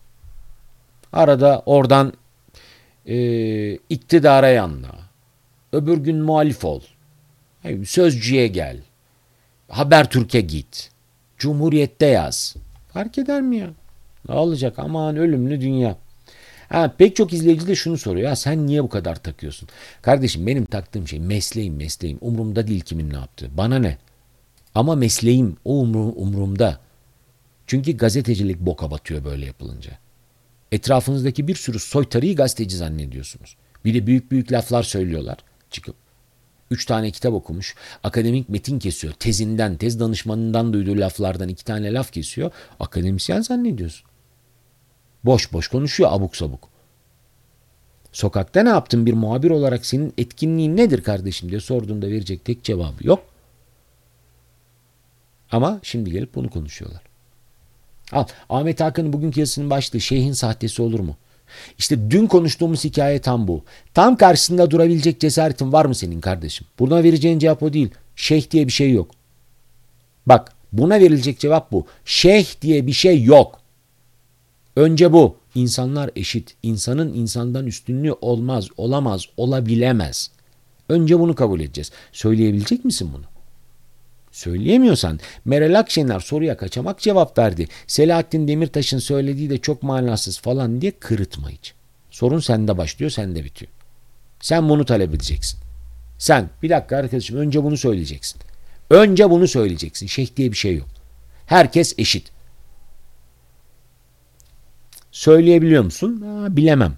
Arada oradan e, iktidara yanla. Öbür gün muhalif ol. Sözcüye gel. Habertürk'e git. Cumhuriyet'te yaz. Fark eder mi ya? Ne olacak? Aman ölümlü dünya. Ha, pek çok izleyici de şunu soruyor. Ya sen niye bu kadar takıyorsun? Kardeşim benim taktığım şey mesleğim mesleğim. Umurumda değil kimin ne yaptığı. Bana ne? Ama mesleğim o umrum, umurumda. Çünkü gazetecilik boka batıyor böyle yapılınca. Etrafınızdaki bir sürü soytarıyı gazeteci zannediyorsunuz. Bir de büyük büyük laflar söylüyorlar. Çıkıp üç tane kitap okumuş. Akademik metin kesiyor. Tezinden, tez danışmanından duyduğu laflardan iki tane laf kesiyor. Akademisyen zannediyorsun. Boş boş konuşuyor abuk sabuk. Sokakta ne yaptın bir muhabir olarak, senin etkinliğin nedir kardeşim diye sorduğunda verecek tek cevabı yok. Ama şimdi gelip bunu konuşuyorlar. Al, Ahmet Hakan'ın bugünkü yazısının başlığı şeyhin sahtesi olur mu? İşte dün konuştuğumuz hikaye tam bu. Tam karşısında durabilecek cesaretin var mı senin kardeşim? Buna vereceğin cevap o değil. Şeyh diye bir şey yok. Bak, buna verilecek cevap bu. Şeyh diye bir şey yok. Önce bu. İnsanlar eşit. İnsanın insandan üstünlüğü olmaz, olamaz, olabilemez. Önce bunu kabul edeceğiz. Söyleyebilecek misin bunu? Söyleyemiyorsan Meral Akşener soruya kaçamak cevap verdi. Selahattin Demirtaş'ın söylediği de çok manasız falan diye kırıtma hiç. Sorun sende başlıyor, sende bitiyor. Sen bunu talep edeceksin. Sen bir dakika arkadaşım önce bunu söyleyeceksin. Önce bunu söyleyeceksin. Şeyh diye bir şey yok. Herkes eşit. Söyleyebiliyor musun? Aa, bilemem.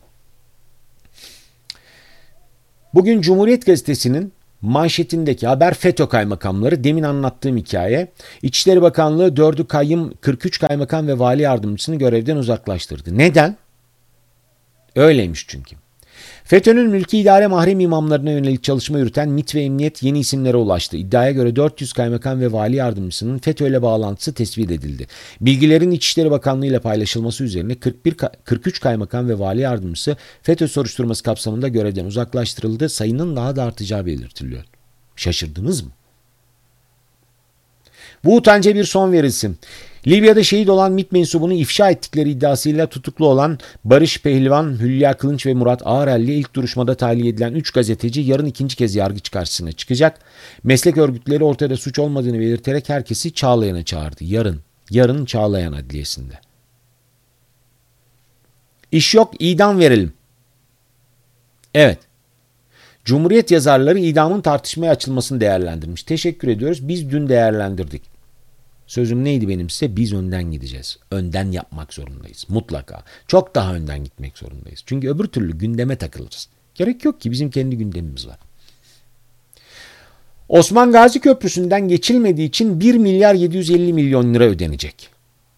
Bugün Cumhuriyet Gazetesi'nin manşetindeki haber FETÖ kaymakamları, demin anlattığım hikaye. İçişleri Bakanlığı dördü kayyım, kırk üç kaymakam ve vali yardımcısını görevden uzaklaştırdı. Neden? Öyleymiş çünkü. FETÖ'nün mülki idare mahrem imamlarına yönelik çalışma yürüten MİT ve Emniyet yeni isimlere ulaştı. İddiaya göre dört yüz kaymakam ve vali yardımcısının FETÖ ile bağlantısı tespit edildi. Bilgilerin İçişleri Bakanlığı ile paylaşılması üzerine kırk bir, kırk üç kaymakam ve vali yardımcısı FETÖ soruşturması kapsamında görevden uzaklaştırıldı. Sayının daha da artacağı belirtiliyor. Şaşırdınız mı? Bu utanca bir son verilsin. Libya'da şehit olan MİT mensubunu ifşa ettikleri iddiasıyla tutuklu olan Barış Pehlivan, Hülya Kılınç ve Murat Ağrel'le ilk duruşmada tahliye edilen üç gazeteci yarın ikinci kez yargıç karşısına çıkacak. Meslek örgütleri ortada suç olmadığını belirterek herkesi Çağlayan'a çağırdı. Yarın, yarın Çağlayan Adliyesi'nde. İş yok, idam verelim. Evet. Cumhuriyet yazarları idamın tartışmaya açılmasını değerlendirmiş. Teşekkür ediyoruz. Biz dün değerlendirdik. Sözüm neydi benim size? Biz önden gideceğiz. Önden yapmak zorundayız. Mutlaka. Çok daha önden gitmek zorundayız. Çünkü öbür türlü gündeme takılırız. Gerek yok ki, bizim kendi gündemimiz var. Osman Gazi Köprüsü'nden geçilmediği için bir milyar yedi yüz elli milyon lira ödenecek.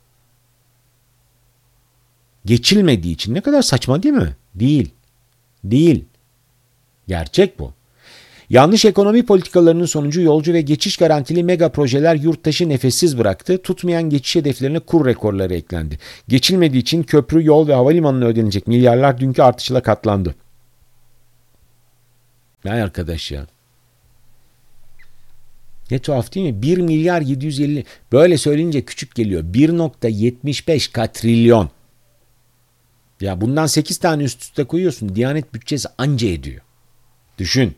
Geçilmediği için ne kadar saçma değil mi? Değil. Değil. Gerçek bu. Yanlış ekonomi politikalarının sonucu yolcu ve geçiş garantili mega projeler yurttaşı nefessiz bıraktı. Tutmayan geçiş hedeflerine kur rekorları eklendi. Geçilmediği için köprü, yol ve havalimanına ödenecek milyarlar dünkü artışla katlandı. Ne arkadaş ya? Ne tuhaf değil mi? bir milyar yedi yüz elli, böyle söyleyince küçük geliyor. bir virgül yetmiş beş katrilyon. Ya bundan sekiz tane üst üste koyuyorsun. Diyanet bütçesi anca ediyor. Düşün.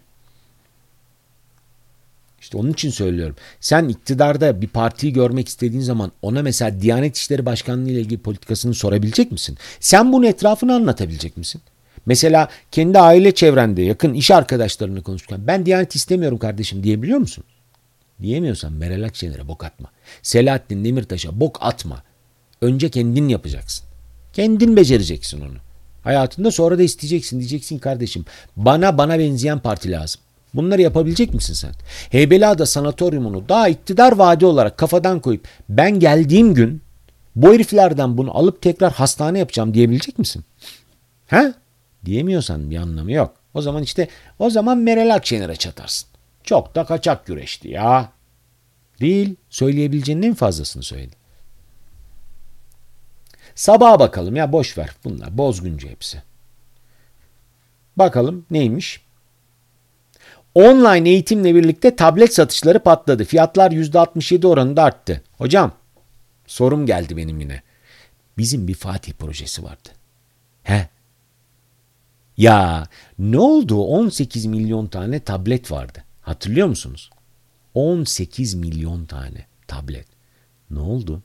İşte onun için söylüyorum. Sen iktidarda bir partiyi görmek istediğin zaman ona mesela Diyanet İşleri Başkanlığı ile ilgili politikasını sorabilecek misin? Sen bunun etrafını anlatabilecek misin? Mesela kendi aile çevrende, yakın iş arkadaşlarına konuşurken ben Diyanet istemiyorum kardeşim diyebiliyor musun? Diyemiyorsan Meral Akşener'e bok atma. Selahattin Demirtaş'a bok atma. Önce kendin yapacaksın. Kendin becereceksin onu. Hayatında sonra da isteyeceksin. Diyeceksin kardeşim bana bana benzeyen parti lazım. Bunları yapabilecek misin sen? Heybeliada sanatoryumunu daha iktidar vaadi olarak kafadan koyup ben geldiğim gün bu heriflerden bunu alıp tekrar hastane yapacağım diyebilecek misin? He? Diyemiyorsan bir anlamı yok. O zaman işte o zaman Meral Akşener'e çatarsın. Çok da kaçak güreşti ya. Değil. Söyleyebileceğinin en fazlasını söyledi. Sabaha bakalım ya, boş ver. Bunlar bozguncu hepsi. Bakalım neymiş? Online eğitimle birlikte tablet satışları patladı. Fiyatlar yüzde altmış yedi oranında arttı. Hocam, sorum geldi benim yine. Bizim bir Fatih projesi vardı. He? Ya ne oldu? on sekiz milyon tane tablet vardı. Hatırlıyor musunuz? on sekiz milyon tane tablet. Ne oldu?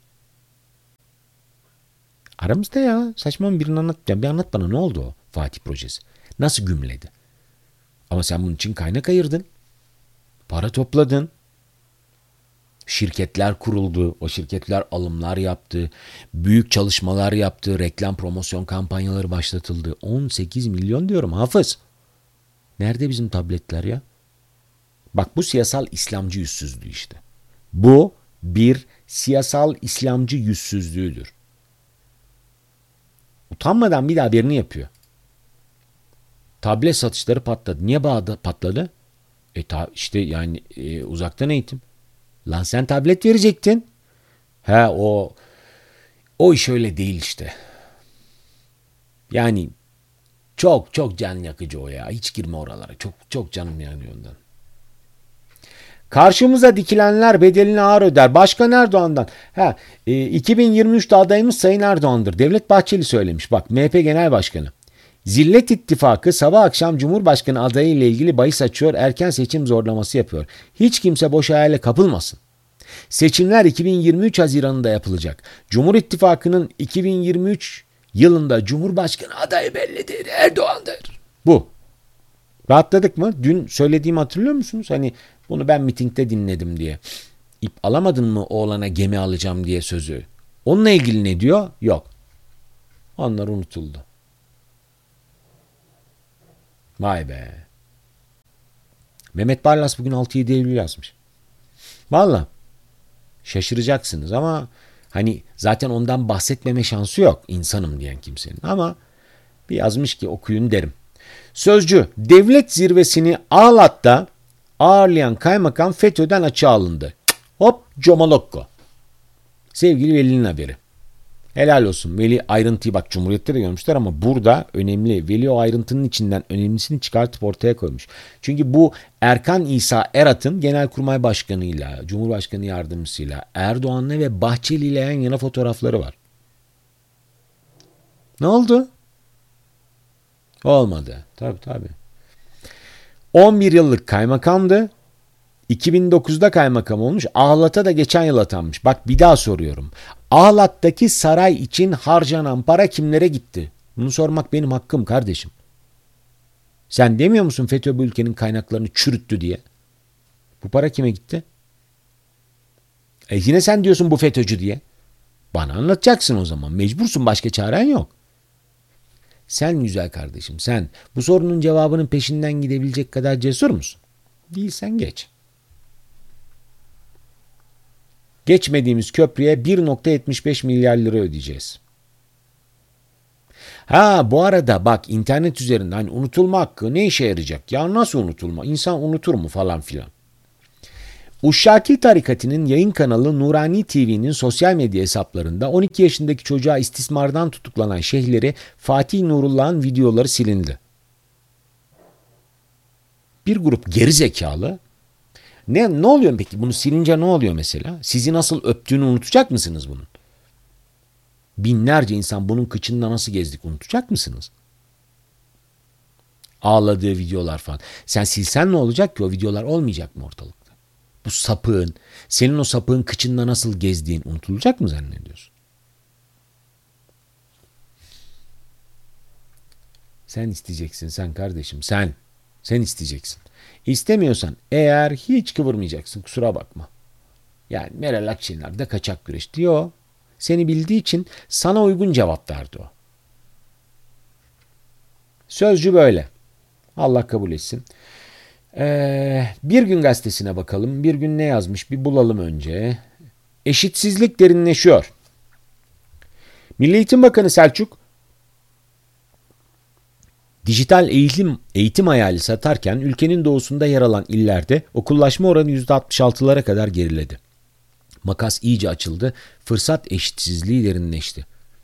Aramızda ya. Saçma birini anlatacağım. Bir anlat bana, ne oldu o Fatih projesi? Nasıl gümledi? Ama sen bunun için kaynak ayırdın. Para topladın. Şirketler kuruldu. O şirketler alımlar yaptı. Büyük çalışmalar yaptı. Reklam promosyon kampanyaları başlatıldı. on sekiz milyon diyorum Hafız. Nerede bizim tabletler ya? Bak bu siyasal İslamcı yüzsüzlüğü işte. Bu bir siyasal İslamcı yüzsüzlüğüdür. Utanmadan bir de haberini yapıyor. Tablet satışları patladı. Niye bağda patladı? E ta, işte yani e, uzaktan eğitim. Lan sen tablet verecektin. He o O iş öyle değil işte. Yani çok çok can yakıcı o ya. Hiç girme oralara. Çok çok canım yanıyor ondan. Karşımıza dikilenler bedelini ağır öder. Başkan Erdoğan'dan. Ha, e, iki bin yirmi üçte adayımız Sayın Erdoğan'dır. Devlet Bahçeli söylemiş. Bak M H P Genel Başkanı. Zillet İttifakı sabah akşam Cumhurbaşkanı adayı ile ilgili bahis açıyor, erken seçim zorlaması yapıyor. Hiç kimse boş hayale kapılmasın. Seçimler iki bin yirmi üç Haziran'ında yapılacak. Cumhur İttifakı'nın iki bin yirmi üç yılında Cumhurbaşkanı adayı bellidir, Erdoğan'dır. Bu. Rahatladık mı? Dün söylediğimi hatırlıyor musunuz? Hani bunu ben mitingde dinledim diye. İp alamadın mı oğlana gemi alacağım diye sözü. Onunla ilgili ne diyor? Yok. Onlar unutuldu. Vay be. Mehmet Barlas bugün altı yedi Eylül yazmış. Valla şaşıracaksınız ama hani zaten ondan bahsetmeme şansı yok insanım diyen kimsenin. Ama bir yazmış ki okuyun derim. Sözcü, devlet zirvesini Ağlat'ta ağırlayan kaymakam FETÖ'den açığa alındı. Hop Comolokko. Sevgili Veli'nin haberi. Helal olsun. Veli ayrıntıyı bak Cumhuriyet'te de görmüşler ama burada önemli. Veli o ayrıntının içinden önemlisini çıkartıp ortaya koymuş. Çünkü bu Erkan İsa Erat'ın Genelkurmay Başkanı'yla, Cumhurbaşkanı Yardımcısıyla, Erdoğan'la ve Bahçeli ile yan yana fotoğrafları var. Ne oldu? Olmadı. Tabii tabii. on bir yıllık kaymakamdı. iki bin dokuzda kaymakam olmuş. Ağlat'a da geçen yıl atanmış. Bak bir daha soruyorum. Ağlat'taki saray için harcanan para kimlere gitti? Bunu sormak benim hakkım kardeşim. Sen demiyor musun FETÖ bu ülkenin kaynaklarını çürüttü diye? Bu para kime gitti? E yine sen diyorsun bu FETÖ'cü diye. Bana anlatacaksın o zaman. Mecbursun, başka çaren yok. Sen güzel kardeşim, sen bu sorunun cevabının peşinden gidebilecek kadar cesur musun? Değilsen geç. Geçmediğimiz köprüye bir virgül yetmiş beş milyar lira ödeyeceğiz. Ha bu arada bak internet üzerinde hani unutulma hakkı ne işe yarayacak? Ya nasıl unutulma? İnsan unutur mu falan filan. Uşşaki Tarikatı'nın yayın kanalı Nurani T V'nin sosyal medya hesaplarında on iki yaşındaki çocuğa istismardan tutuklanan şeyhleri Fatih Nurullah'ın videoları silindi. Bir grup gerizekalı ne, ne oluyor peki? Bunu silince ne oluyor mesela? Sizi nasıl öptüğünü unutacak mısınız bunun? Binlerce insan bunun kıçında nasıl gezdik unutacak mısınız? Ağladığı videolar falan. Sen silsen ne olacak ki? O videolar olmayacak mı ortalıkta? Bu sapığın, senin o sapığın kıçında nasıl gezdiğin unutulacak mı zannediyorsun? Sen isteyeceksin sen kardeşim sen. Sen isteyeceksin. İstemiyorsan eğer hiç kıvırmayacaksın, kusura bakma. Yani Meral Akşener de kaçak güreş diyor. Seni bildiği için sana uygun cevap verdi o. Sözcü böyle. Allah kabul etsin. Ee, Bir Gün Gazetesi'ne bakalım. Bir Gün ne yazmış bir bulalım önce. Eşitsizlik derinleşiyor. Milli Eğitim Bakanı Selçuk, dijital eğitim, eğitim hayali satarken ülkenin doğusunda yer alan illerde okullaşma oranı yüzde altmış altılara kadar geriledi. Makas iyice açıldı, fırsat eşitsizliği derinleşti.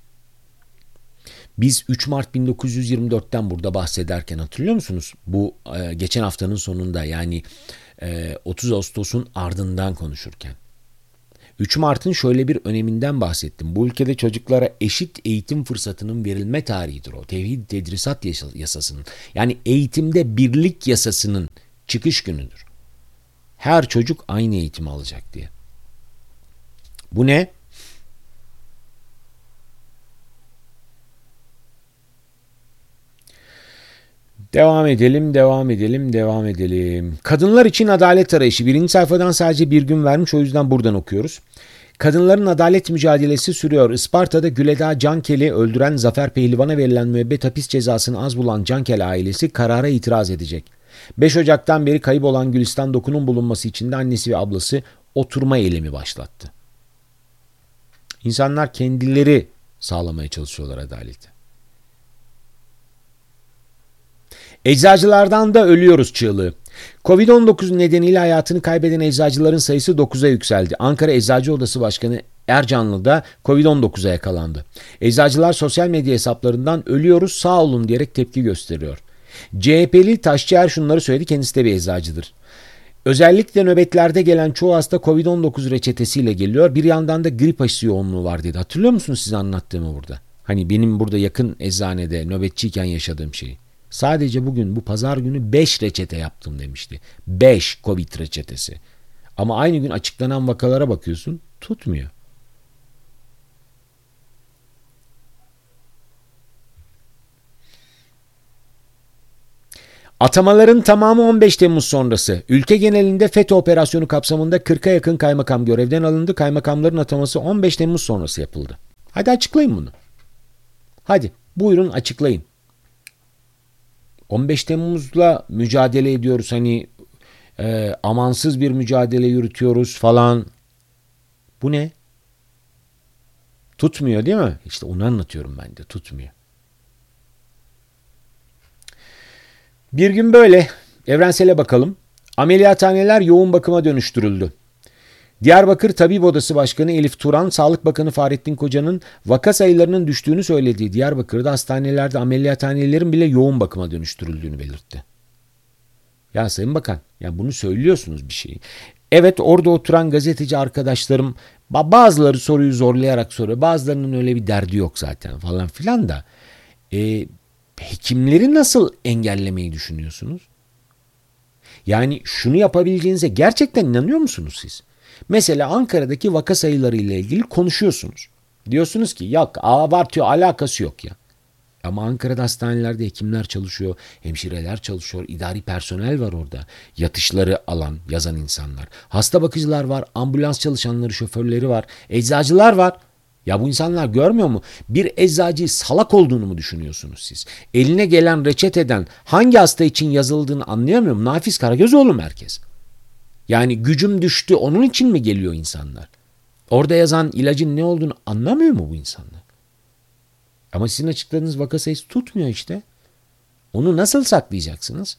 Biz üç Mart bin dokuz yüz yirmi dörtten burada bahsederken hatırlıyor musunuz? Bu e, geçen haftanın sonunda yani e, otuz Ağustos'un ardından konuşurken. üç Mart'ın şöyle bir öneminden bahsettim. Bu ülkede çocuklara eşit eğitim fırsatının verilme tarihidir o. Tevhid Tedrisat Yasası'nın. Yani eğitimde birlik yasasının çıkış günüdür. Her çocuk aynı eğitimi alacak diye. Bu ne? Devam edelim, devam edelim, devam edelim. Kadınlar için adalet arayışı. Birinci sayfadan sadece bir gün vermiş, o yüzden buradan okuyoruz. Kadınların adalet mücadelesi sürüyor. Isparta'da Güleda Cankel'i öldüren Zafer Pehlivan'a verilen müebbet hapis cezasını az bulan Cankel ailesi karara itiraz edecek. beş Ocak'tan beri kayıp olan Gülistan Doku'nun bulunması için de annesi ve ablası oturma eylemi başlattı. İnsanlar kendileri sağlamaya çalışıyorlar adaleti. Eczacılardan da ölüyoruz çığlığı. kovid on dokuz nedeniyle hayatını kaybeden eczacıların sayısı dokuza yükseldi. Ankara Eczacı Odası Başkanı Ercanlı'da kovid on dokuza yakalandı. Eczacılar sosyal medya hesaplarından ölüyoruz sağ olun diyerek tepki gösteriyor. C H P'li Taşçıer şunları söyledi, kendisi de bir eczacıdır. Özellikle nöbetlerde gelen çoğu hasta kovid on dokuz reçetesiyle geliyor. Bir yandan da grip aşısı yoğunluğu var dedi. Hatırlıyor musunuz size anlattığımı burada? Hani benim burada yakın eczanede nöbetçiyken yaşadığım şeyi. Sadece bugün bu pazar günü beş reçete yaptım demişti. beş Covid reçetesi. Ama aynı gün açıklanan vakalara bakıyorsun, tutmuyor. Atamaların tamamı on beş Temmuz sonrası. Ülke genelinde FETÖ operasyonu kapsamında kırka yakın kaymakam görevden alındı. Kaymakamların ataması on beş Temmuz sonrası yapıldı. Hadi açıklayın bunu. Hadi buyurun açıklayın. on beş Temmuz'la mücadele ediyoruz, hani e, amansız bir mücadele yürütüyoruz falan. Bu ne? Tutmuyor değil mi? İşte onu anlatıyorum ben de, tutmuyor. Bir gün böyle evrensele bakalım. Ameliyathaneler yoğun bakıma dönüştürüldü. Diyarbakır Tabip Odası Başkanı Elif Turan, Sağlık Bakanı Fahrettin Koca'nın vaka sayılarının düştüğünü söylediği Diyarbakır'da hastanelerde ameliyathanelerin bile yoğun bakıma dönüştürüldüğünü belirtti. Ya Sayın Bakan, ya bunu söylüyorsunuz bir şeyi. Evet, orada oturan gazeteci arkadaşlarım bazıları soruyu zorlayarak soruyor. Bazılarının öyle bir derdi yok zaten falan filan da. E, hekimleri nasıl engellemeyi düşünüyorsunuz? Yani şunu yapabileceğinize gerçekten inanıyor musunuz siz? Mesela Ankara'daki vaka sayıları ile ilgili konuşuyorsunuz. Diyorsunuz ki yok abartıyor, alakası yok ya. Ama Ankara'da hastanelerde hekimler çalışıyor, hemşireler çalışıyor, idari personel var orada. Yatışları alan, yazan insanlar. Hasta bakıcılar var, ambulans çalışanları, şoförleri var, eczacılar var. Ya bu insanlar görmüyor mu? Bir eczacıyı salak olduğunu mu düşünüyorsunuz siz? Eline gelen reçeteden hangi hasta için yazıldığını anlayamıyor mu? Nafiz Karagözoğlu merkez. Yani gücüm düştü onun için mi geliyor insanlar? Orada yazan ilacın ne olduğunu anlamıyor mu bu insanlar? Ama sizin açıkladığınız vaka sayısı tutmuyor işte. Onu nasıl saklayacaksınız?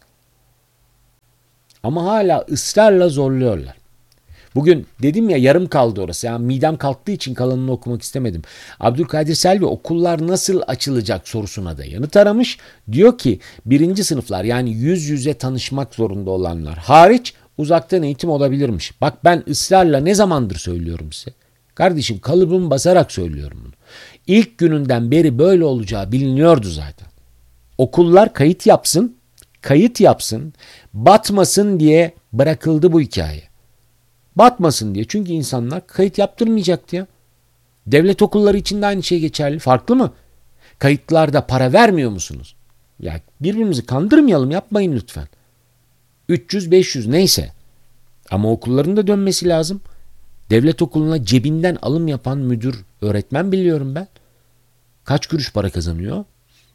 Ama hala ısrarla zorluyorlar. Bugün dedim ya, yarım kaldı orası. Yani midem kalktığı için kalanını okumak istemedim. Abdülkadir Selvi okullar nasıl açılacak sorusuna da yanıt aramış. Diyor ki birinci sınıflar, yani yüz yüze tanışmak zorunda olanlar hariç uzaktan eğitim olabilirmiş. Bak ben ısrarla ne zamandır söylüyorum size. Kardeşim kalıbımı basarak söylüyorum bunu. İlk gününden beri böyle olacağı biliniyordu zaten. Okullar kayıt yapsın, kayıt yapsın, batmasın diye bırakıldı bu hikaye. Batmasın diye. Çünkü insanlar kayıt yaptırmayacaktı ya. Devlet okulları için de aynı şey geçerli. Farklı mı? Kayıtlarda para vermiyor musunuz? Ya birbirimizi kandırmayalım, yapmayın lütfen. üç yüz beş yüz neyse. Ama okulların da dönmesi lazım. Devlet okuluna cebinden alım yapan müdür, öğretmen biliyorum ben. Kaç kuruş para kazanıyor?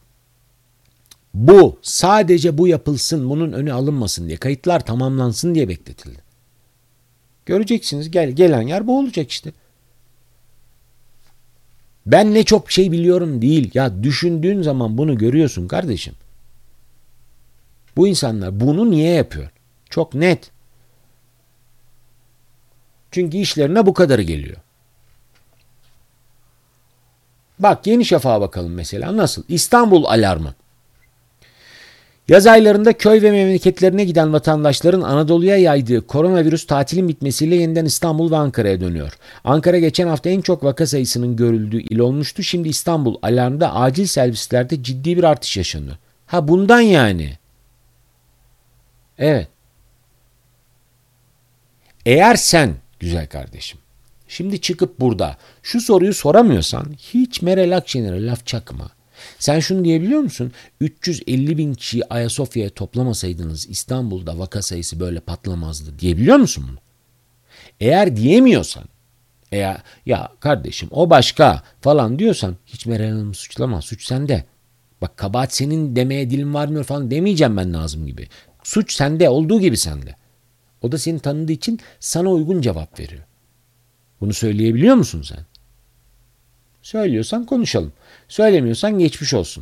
Bu, sadece bu yapılsın, bunun önü alınmasın diye, kayıtlar tamamlansın diye bekletildi. Göreceksiniz, gel gelen yer bu olacak işte. Ben ne çok şey biliyorum değil. Ya düşündüğün zaman bunu görüyorsun kardeşim. Bu insanlar bunu niye yapıyor? Çok net. Çünkü işlerine bu kadarı geliyor. Bak Yeni Şafak'a bakalım mesela nasıl? İstanbul alarmı. Yaz aylarında köy ve memleketlerine giden vatandaşların Anadolu'ya yaydığı koronavirüs tatilin bitmesiyle yeniden İstanbul ve Ankara'ya dönüyor. Ankara geçen hafta en çok vaka sayısının görüldüğü il olmuştu. Şimdi İstanbul alarmda acil servislerde ciddi bir artış yaşanıyor. Ha bundan yani. Evet. Eğer sen güzel kardeşim şimdi çıkıp burada şu soruyu soramıyorsan hiç Meral Akşener'e laf çakma. Sen şunu diyebiliyor musun? üç yüz elli bin kişiyi Ayasofya'ya toplamasaydınız İstanbul'da vaka sayısı böyle patlamazdı diyebiliyor musun bunu? Eğer diyemiyorsan, eğer ya kardeşim o başka falan diyorsan hiç Meral Hanım'ı suçlama. Suç sende. Bak kabahat senin demeye dilim varmıyor falan demeyeceğim ben Nazım gibi. Suç sende, olduğu gibi sende. O da seni tanıdığı için sana uygun cevap veriyor. Bunu söyleyebiliyor musun sen? Söylüyorsan konuşalım. Söylemiyorsan geçmiş olsun.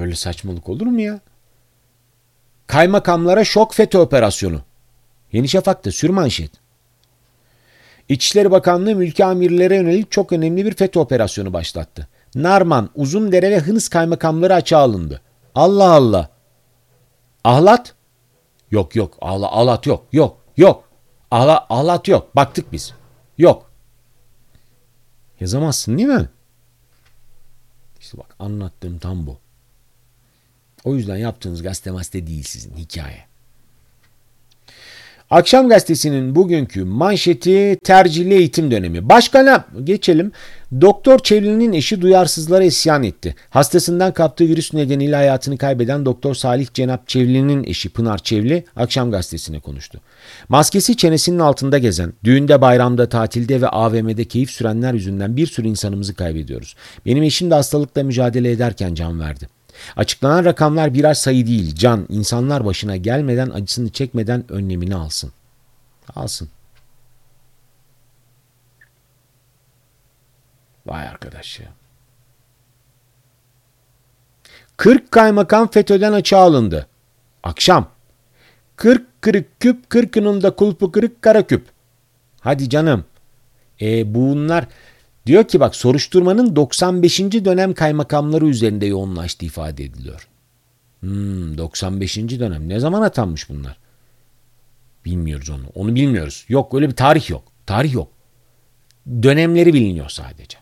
Öyle saçmalık olur mu ya? Kaymakamlara şok FETÖ operasyonu. Yeni Şafak'ta sürmanşet. İçişleri Bakanlığı mülki amirlere yönelik çok önemli bir FETÖ operasyonu başlattı. Narman, Uzundere ve Hınıs kaymakamları açığa alındı. Allah Allah. Ahlat? Yok yok. Ahla, ahlat yok. Yok. Yok. Ahla, ahlat yok. Baktık biz. Yok. Yazamazsın değil mi? İşte bak anlattığım tam bu. O yüzden yaptığınız gazete mazete değil sizin hikaye. Akşam Gazetesi'nin bugünkü manşeti tercihli eğitim dönemi. Başkana geçelim. Doktor Çevli'nin eşi duyarsızlara isyan etti. Hastasından kaptığı virüs nedeniyle hayatını kaybeden Doktor Salih Cenap Çevli'nin eşi Pınar Çevli Akşam Gazetesi'ne konuştu. Maskesi çenesinin altında gezen, düğünde, bayramda, tatilde ve A V M'de keyif sürenler yüzünden bir sürü insanımızı kaybediyoruz. Benim eşim de hastalıkla mücadele ederken can verdi. Açıklanan rakamlar birer sayı değil, can, insanlar başına gelmeden, acısını çekmeden önlemini alsın. Alsın. Vay arkadaş ya. kırk kaymakam FETÖ'den açığa alındı. Akşam. kırk kırık küp, kırkının da kulpu kırık kara küp. Hadi canım. E bunlar... Diyor ki bak soruşturmanın doksan beşinci dönem kaymakamları üzerinde yoğunlaştığı ifade ediliyor. Hmm, doksan beşinci dönem. Ne zaman atanmış bunlar? Bilmiyoruz onu. Onu bilmiyoruz. Yok öyle bir tarih yok. Tarih yok. Dönemleri biliniyor sadece.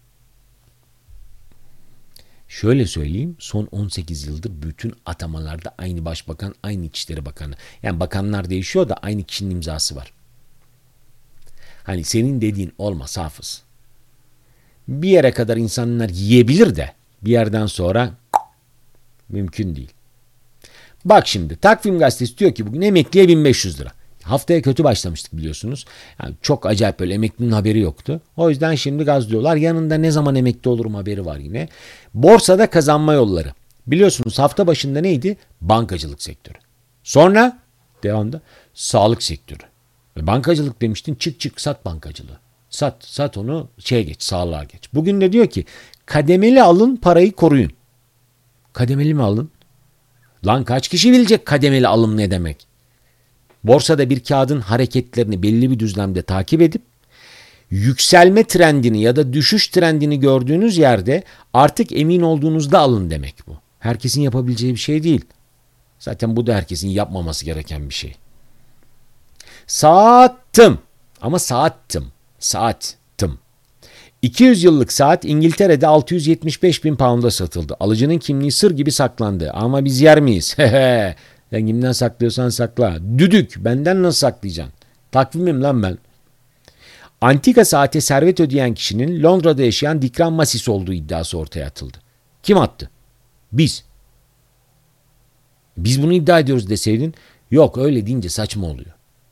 Şöyle söyleyeyim. Son on sekiz yıldır bütün atamalarda aynı başbakan, aynı İçişleri Bakanı. Yani bakanlar değişiyor da aynı kişinin imzası var. Hani senin dediğin olmaz Hafız. Bir yere kadar insanlar yiyebilir de bir yerden sonra mümkün değil. Bak şimdi Takvim Gazetesi diyor ki bugün emekliye bin beş yüz lira. Haftaya kötü başlamıştık biliyorsunuz. Yani çok acayip böyle emeklinin haberi yoktu. O yüzden şimdi gazlıyorlar. Yanında ne zaman emekli olurum haberi var yine. Borsada kazanma yolları. Biliyorsunuz hafta başında neydi? Bankacılık sektörü. Sonra devamında sağlık sektörü. Ve bankacılık demiştin çık çık sat bankacılığı. Sat, sat onu şeye geç, sağlığa geç. Bugün de diyor ki kademeli alın parayı koruyun. Kademeli mi alın? Lan kaç kişi bilecek kademeli alım ne demek? Borsada bir kağıdın hareketlerini belli bir düzlemde takip edip yükselme trendini ya da düşüş trendini gördüğünüz yerde artık emin olduğunuzda alın demek bu. Herkesin yapabileceği bir şey değil. Zaten bu da herkesin yapmaması gereken bir şey. Saattım ama saattım. Saattım. iki yüz yıllık saat İngiltere'de altı yüz yetmiş beş bin pound'a satıldı. Alıcının kimliği sır gibi saklandı. Ama biz yer miyiz? Sen kimden saklıyorsan sakla. Düdük. Benden nasıl saklayacaksın? Takvimim lan ben. Antika saate servet ödeyen kişinin Londra'da yaşayan Dikran Masis olduğu iddiası ortaya atıldı. Kim attı? Biz. Biz bunu iddia ediyoruz deseydin. Yok öyle deyince saçma oluyor.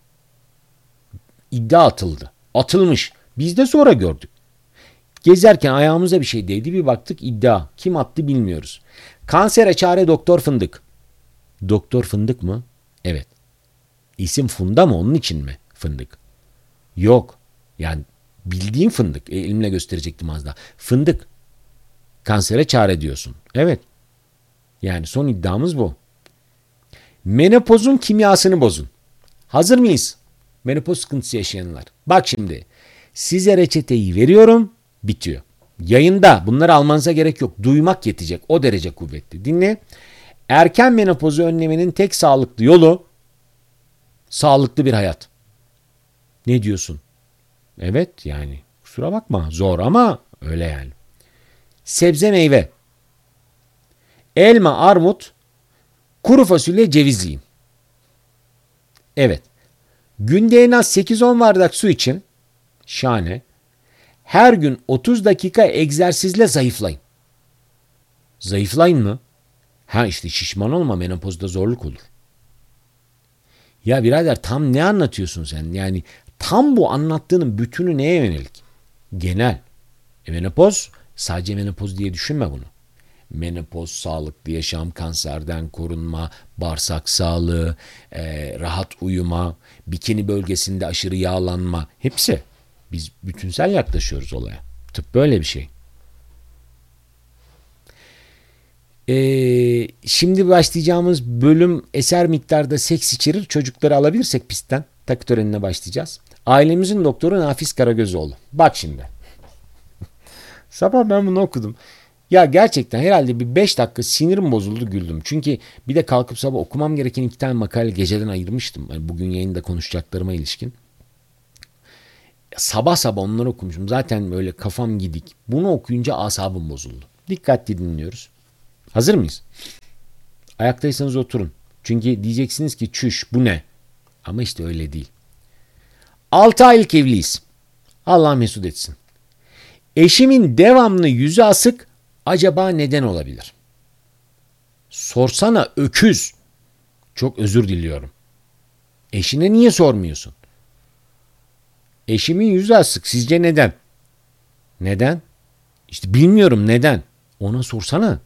İddia atıldı. Atılmış. Biz de sonra gördük. Gezerken ayağımıza bir şey değdi bir baktık iddia. Kim attı bilmiyoruz. Kansere çare Doktor Fındık. Doktor Fındık mı? Evet. İsim Funda mı onun için mi Fındık? Yok. Yani bildiğin fındık. E, elimle gösterecektim az daha. Fındık. Kansere çare diyorsun. Evet. Yani son iddiamız bu. Menopozun kimyasını bozun. Hazır mıyız? Menopoz sıkıntısı yaşayanlar. Bak şimdi. Size reçeteyi veriyorum. Bitiyor. Yayında bunları almanıza gerek yok. Duymak yetecek. O derece kuvvetli. Dinle. Erken menopozu önlemenin tek sağlıklı yolu sağlıklı bir hayat. Ne diyorsun? Evet yani kusura bakma zor ama öyle yani. Sebze meyve. Elma, armut, kuru fasulye, ceviz yiyin. Evet. Günde en az sekiz on bardak su için şahane. Her gün otuz dakika egzersizle zayıflayın. Zayıflayın mı? Ha işte şişman olma menopozda zorluk olur. Ya birader tam ne anlatıyorsun sen? Yani tam bu anlattığının bütünü neye yönelik? Genel. E menopoz sadece menopoz diye düşünme bunu. Menopoz, sağlıklı yaşam, kanserden korunma, bağırsak sağlığı, e, rahat uyuma, bikini bölgesinde aşırı yağlanma hepsi. Biz bütünsel yaklaşıyoruz olaya. Tıp böyle bir şey. Ee, şimdi başlayacağımız bölüm eser miktarda seks içerir. Çocukları alabilirsek pistten takı törenine başlayacağız. Ailemizin doktoru Nafiz Karagözoğlu. Bak şimdi. Sabah ben bunu okudum. Ya gerçekten herhalde bir beş dakika sinirim bozuldu, güldüm. Çünkü bir de kalkıp sabah okumam gereken iki tane makale geceden ayırmıştım. Yani bugün yayında konuşacaklarıma ilişkin. Sabah sabah onları okumuşum. Zaten böyle kafam gidik. Bunu okuyunca asabım bozuldu. Dikkatli dinliyoruz. Hazır mıyız? Ayaktaysanız oturun. Çünkü diyeceksiniz ki çüş bu ne? Ama işte öyle değil. altı aylık evliyiz. Allah mesut etsin. Eşimin devamlı yüzü asık, acaba neden olabilir? Sorsana öküz. Çok özür diliyorum. Eşine niye sormuyorsun? Eşimin yüzü asık, sizce neden? Neden? İşte bilmiyorum neden. Ona sorsana.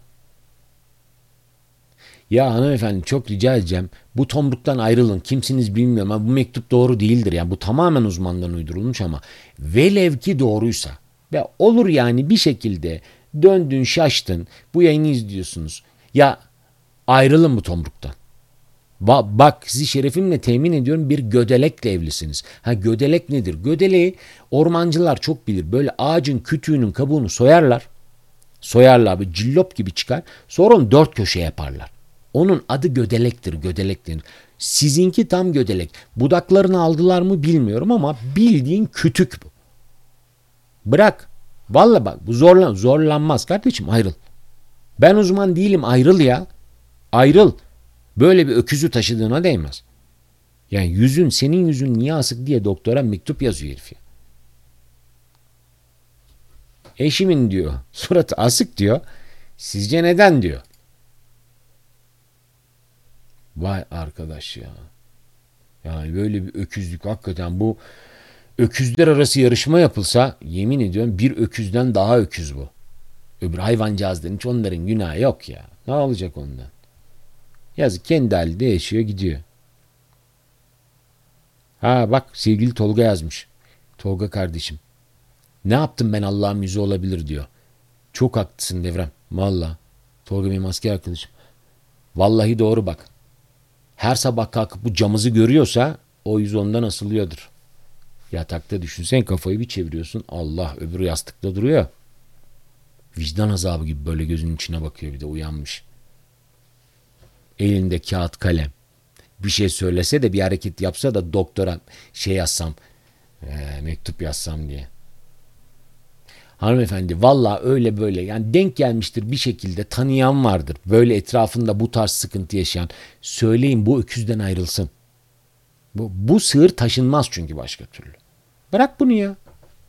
Ya hanımefendi, çok rica edeceğim. Bu tomruktan ayrılın. Kimsiniz bilmiyorum ama bu mektup doğru değildir. Yani bu tamamen uzmandan uydurulmuş ama velev ki doğruysa ve olur yani bir şekilde döndün şaştın, bu yayını izliyorsunuz. Ya ayrılın bu tomruktan. Ba- bak sizi şerefimle temin ediyorum, bir gödelekle evlisiniz. Ha, gödelek nedir? Gödeleği ormancılar çok bilir. Böyle ağacın kütüğünün kabuğunu soyarlar. Soyarlar bir cillop gibi çıkar. Sonra onu dört köşe yaparlar. Onun adı gödelektir, gödelek denir. Sizinki tam gödelek. Budaklarını aldılar mı bilmiyorum ama bildiğin kütük bu. Bırak. Vallahi bak, bu zorlan zorlanmaz kardeşim, ayrıl. Ben uzman değilim, ayrıl ya. Ayrıl. Böyle bir öküzü taşıdığına değmez. Yani yüzün, senin yüzün niye asık diye doktora mektup yazıyor herif ya. Eşimin diyor suratı asık diyor. Sizce neden diyor. Vay arkadaş ya. Yani böyle bir öküzlük, hakikaten bu öküzler arası yarışma yapılsa yemin ediyorum bir öküzden daha öküz bu. Öbür hayvancağızların hiç onların günahı yok ya. Ne olacak ondan? Yazık, kendi halinde yaşıyor gidiyor. Ha bak, sevgili Tolga yazmış. Tolga kardeşim. Ne yaptım ben, Allah'ın yüzü olabilir diyor. Çok haklısın Devrem. Valla. Tolga benim asker arkadaşım. Vallahi doğru bak. Her sabah kalkıp bu camızı görüyorsa o yüz ondan asılıyordur. Yatakta düşünsen, kafayı bir çeviriyorsun. Allah, öbürü yastıkta duruyor. Vicdan azabı gibi böyle gözünün içine bakıyor, bir de uyanmış. Elinde kağıt kalem. Bir şey söylese de, bir hareket yapsa da doktora şey yazsam, e, mektup yazsam diye. Hanımefendi valla öyle böyle yani denk gelmiştir, bir şekilde tanıyan vardır. Böyle etrafında bu tarz sıkıntı yaşayan. Söyleyin bu öküzden ayrılsın. Bu, bu sığır taşınmaz çünkü başka türlü. Bırak bunu ya.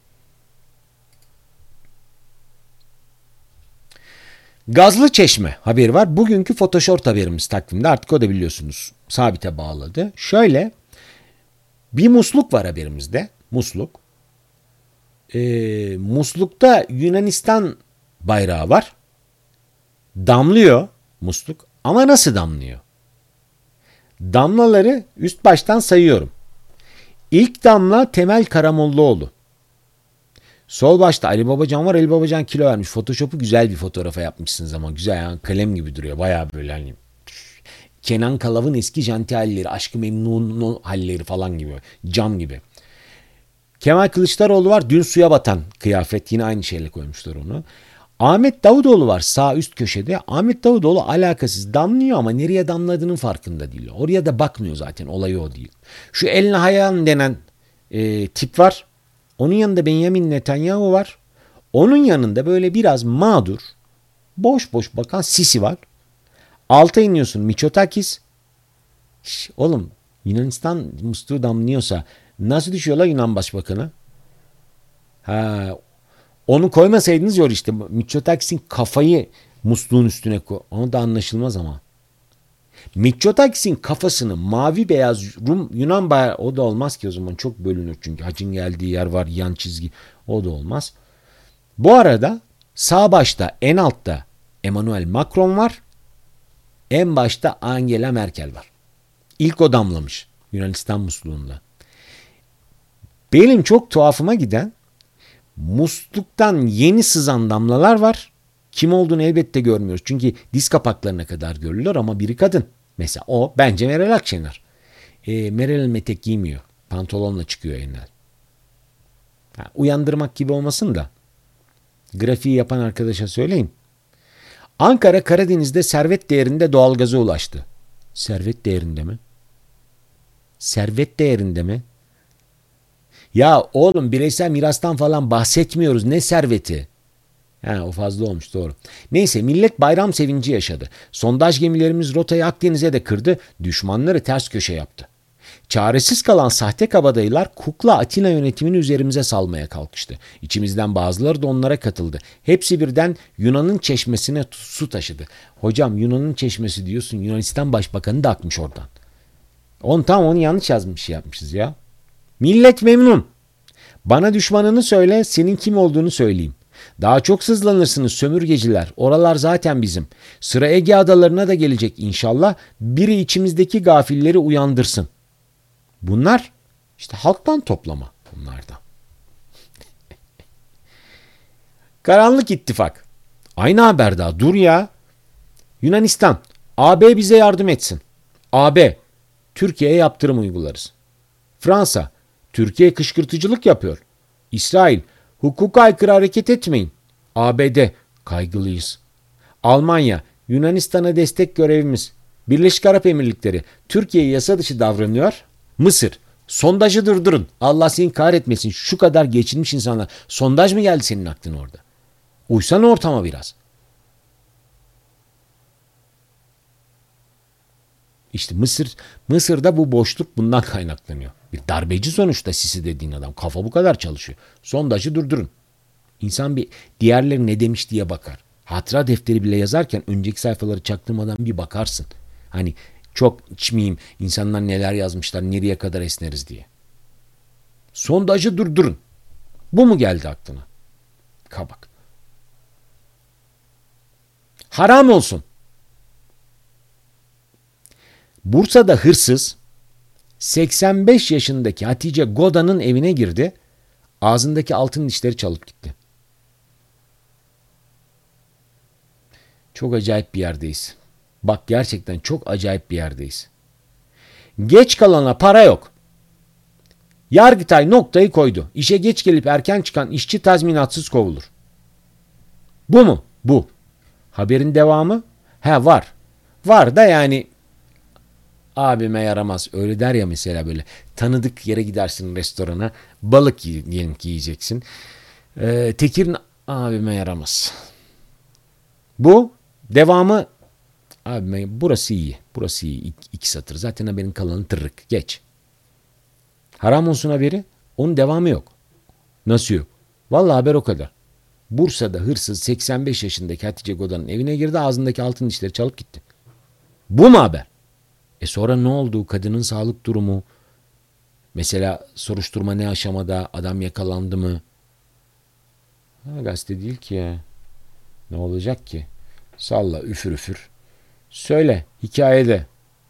Gazlı Çeşme haberi var. Bugünkü Photoshop haberimiz takvimde, artık o da biliyorsunuz sabite bağladı. Şöyle bir musluk var haberimizde. Musluk. Ee, muslukta Yunanistan bayrağı var. Damlıyor musluk. Ama nasıl damlıyor? Damlaları üst baştan sayıyorum. İlk damla Temel Karamollaoğlu. Sol başta Ali Babacan var. Ali Babacan kilo vermiş. Photoshop'u güzel bir fotoğrafa yapmışsınız ama güzel, yani kalem gibi duruyor. Bayağı böyle hani Kenan Kalav'ın eski janti halleri, Aşk-ı Memnun halleri falan gibi. Cam gibi. Kemal Kılıçdaroğlu var. Dün suya batan kıyafet. Yine aynı şeyle koymuşlar onu. Ahmet Davutoğlu var sağ üst köşede. Ahmet Davutoğlu alakasız damlıyor ama nereye damladığının farkında değil. Oraya da bakmıyor zaten. Olayı o değil. Şu El Nahyan denen e, tip var. Onun yanında Benjamin Netanyahu var. Onun yanında böyle biraz mağdur, boş boş bakan Sisi var. Alta iniyorsun, Mitsotakis. Şş, oğlum, Yunanistan musluğu damlıyorsa nasıl düşüyorlar Yunan Başbakanı? Ha, onu koymasaydınız ya işte. Mitsotakis'in kafayı musluğun üstüne koy. Onu da anlaşılmaz ama. Mitsotakis'in kafasını mavi beyaz Rum Yunan bayrağı, o da olmaz ki o zaman, çok bölünür çünkü. Hacın geldiği yer var, yan çizgi, o da olmaz. Bu arada sağ başta en altta Emmanuel Macron var. En başta Angela Merkel var. İlk o damlamış Yunanistan musluğunda. Benim çok tuhafıma giden, musluktan yeni sızan damlalar var. Kim olduğunu elbette görmüyoruz. Çünkü diz kapaklarına kadar görülür ama biri kadın. Mesela o bence Meral Akşener. E, Meral Hanım etek giymiyor. Pantolonla çıkıyor elinden. Ha, uyandırmak gibi olmasın da. Grafiği yapan arkadaşa söyleyin. Ankara Karadeniz'de servet değerinde doğalgaza ulaştı. Servet değerinde mi? Servet değerinde mi? Ya oğlum bireysel mirastan falan bahsetmiyoruz. Ne serveti? Ha, o fazla olmuş doğru. Neyse millet bayram sevinci yaşadı. Sondaj gemilerimiz rotayı Akdeniz'e de kırdı. Düşmanları ters köşe yaptı. Çaresiz kalan sahte kabadayılar kukla Atina yönetimini üzerimize salmaya kalkıştı. İçimizden bazıları da onlara katıldı. Hepsi birden Yunan'ın çeşmesine su taşıdı. Hocam Yunan'ın çeşmesi diyorsun, Yunanistan Başbakanı da akmış oradan. On tam onu yanlış yazmış şey yapmışız ya. Millet memnun. Bana düşmanını söyle, senin kim olduğunu söyleyeyim. Daha çok sızlanırsınız sömürgeciler. Oralar zaten bizim. Sıra Ege adalarına da gelecek inşallah. Biri içimizdeki gafilleri uyandırsın. Bunlar işte halktan toplama bunlardan. Karanlık İttifak. Aynı haber daha. Dur ya. Yunanistan. A B bize yardım etsin. A B. Türkiye'ye yaptırım uygularız. Fransa. Türkiye kışkırtıcılık yapıyor. İsrail. Hukuka aykırı hareket etmeyin. A B D. Kaygılıyız. Almanya. Yunanistan'a destek görevimiz. Birleşik Arap Emirlikleri. Türkiye yasa dışı davranıyor. Mısır. Sondajı durdurun. Allah seni kahretmesin. Şu kadar geçilmiş insanlar. Sondaj mı geldi senin aklına orada? Uysana ortama biraz. İşte Mısır, Mısır'da bu boşluk bundan kaynaklanıyor. Bir darbeci sonuçta Sisi dediğin adam. Kafa bu kadar çalışıyor. Sondajı durdurun. İnsan bir diğerleri ne demiş diye bakar. Hatıra defteri bile yazarken önceki sayfaları çaktırmadan bir bakarsın. Hani çok içmeyeyim, insanlar neler yazmışlar, nereye kadar esneriz diye. Sondajı durdurun. Bu mu geldi aklına? Kabak. Haram olsun. Bursa'da hırsız seksen beş yaşındaki Hatice Goda'nın evine girdi. Ağzındaki altın dişleri çalıp gitti. Çok acayip bir yerdeyiz. Bak gerçekten çok acayip bir yerdeyiz. Geç kalana para yok. Yargıtay noktayı koydu. İşe geç gelip erken çıkan işçi tazminatsız kovulur. Bu mu? Bu. Haberin devamı? Ha var. Var da yani abime yaramaz. Öyle der ya mesela böyle. Tanıdık yere gidersin restorana. Balık diyelim ki yiyeceksin. Ee, Tekir'in abime yaramaz. Bu. Devamı abime burası iyi. Burası iyi. İki, iki satır. Zaten haberin kalanı tırrık. Geç. Haram olsun haberi. Onun devamı yok. Nasıl yok? Vallahi haber o kadar. Bursa'da hırsız seksen beş yaşındaki Hatice Goda'nın evine girdi. Ağzındaki altın dişleri çalıp gitti. Bu mu haber? E sonra ne oldu? Kadının sağlık durumu. Mesela soruşturma ne aşamada? Adam yakalandı mı? Ha, gazete değil ki ya. Ne olacak ki? Salla üfür üfür. Söyle hikayede.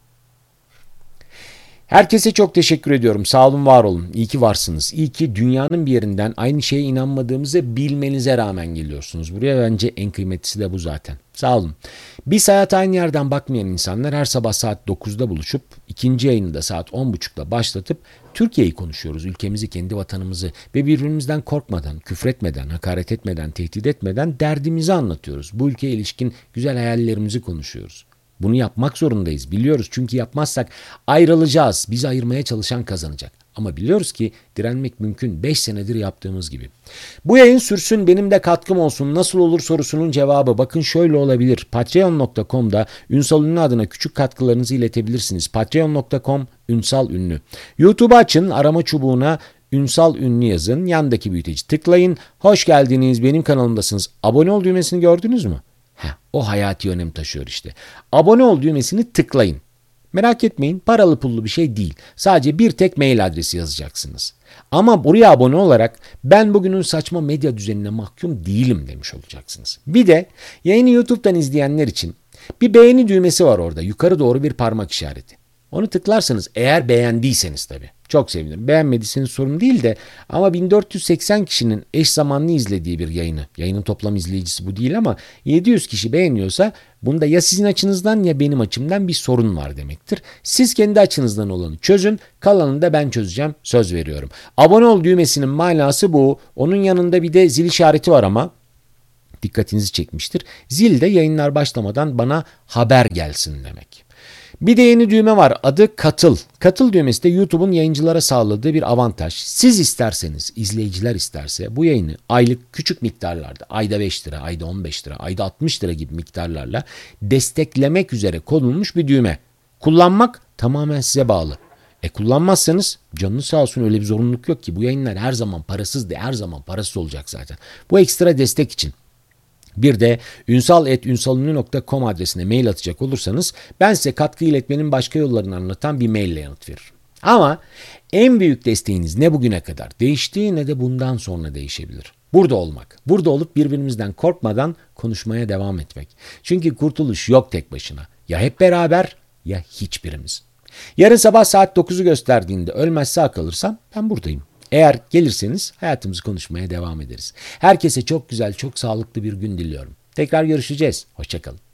Herkese çok teşekkür ediyorum. Sağ olun, var olun. İyi ki varsınız. İyi ki dünyanın bir yerinden aynı şeye inanmadığımızı bilmenize rağmen geliyorsunuz buraya. Bence en kıymetlisi de bu zaten. Sağ olun. Biz hayata aynı yerden bakmayan insanlar her sabah saat dokuzda buluşup ikinci yayını da saat on buçukta başlatıp Türkiye'yi konuşuyoruz. Ülkemizi, kendi vatanımızı ve birbirimizden korkmadan, küfretmeden, hakaret etmeden, tehdit etmeden derdimizi anlatıyoruz. Bu ülkeye ilişkin güzel hayallerimizi konuşuyoruz. Bunu yapmak zorundayız. Biliyoruz çünkü yapmazsak ayrılacağız. Bizi ayırmaya çalışan kazanacak. Ama biliyoruz ki direnmek mümkün. beş senedir yaptığımız gibi. Bu yayın sürsün, benim de katkım olsun. Nasıl olur sorusunun cevabı bakın şöyle olabilir. patreon nokta com'da Ünsal Ünlü adına küçük katkılarınızı iletebilirsiniz. patreon nokta com Ünsal Ünlü. YouTube'u açın, arama çubuğuna Ünsal Ünlü yazın. Yandaki büyüteci tıklayın. Hoş geldiniz, benim kanalımdasınız. Abone ol düğmesini gördünüz mü? Heh, o hayati önem taşıyor işte. Abone ol düğmesini tıklayın. Merak etmeyin, paralı pullu bir şey değil. Sadece bir tek mail adresi yazacaksınız. Ama buraya abone olarak ben bugünün saçma medya düzenine mahkum değilim demiş olacaksınız. Bir de yayını YouTube'dan izleyenler için bir beğeni düğmesi var orada. Yukarı doğru bir parmak işareti. Onu tıklarsanız eğer beğendiyseniz tabii. Çok sevinirim. Beğenmediyseniz sorun değil de ama bin dört yüz seksen kişinin eş zamanlı izlediği bir yayını, yayının toplam izleyicisi bu değil ama yedi yüz kişi beğeniyorsa bunda ya sizin açınızdan ya benim açımdan bir sorun var demektir. Siz kendi açınızdan olanı çözün, kalanını da ben çözeceğim, söz veriyorum. Abone ol düğmesinin manası bu. Onun yanında bir de zil işareti var ama dikkatinizi çekmiştir. Zil de yayınlar başlamadan bana haber gelsin demek. Bir de yeni düğme var, adı Katıl. Katıl düğmesi de YouTube'un yayıncılara sağladığı bir avantaj. Siz isterseniz, izleyiciler isterse bu yayını aylık küçük miktarlarda, ayda beş lira, ayda on beş lira, ayda altmış lira gibi miktarlarla desteklemek üzere konulmuş bir düğme. Kullanmak tamamen size bağlı. E kullanmazsanız canınız sağ olsun, öyle bir zorunluluk yok ki. Bu yayınlar her zaman parasız de her zaman parasız olacak zaten. Bu ekstra destek için. Bir de ünsal et ünsalünlü nokta com adresine mail atacak olursanız ben size katkı iletmenin başka yollarını anlatan bir maille yanıt veririm. Ama en büyük desteğiniz ne bugüne kadar değişti ne de bundan sonra değişebilir. Burada olmak, burada olup birbirimizden korkmadan konuşmaya devam etmek. Çünkü kurtuluş yok tek başına. Ya hep beraber ya hiçbirimiz. Yarın sabah saat dokuzu gösterdiğinde ölmez sağ kalırsam ben buradayım. Eğer gelirseniz hayatımızı konuşmaya devam ederiz. Herkese çok güzel, çok sağlıklı bir gün diliyorum. Tekrar görüşeceğiz. Hoşça kalın.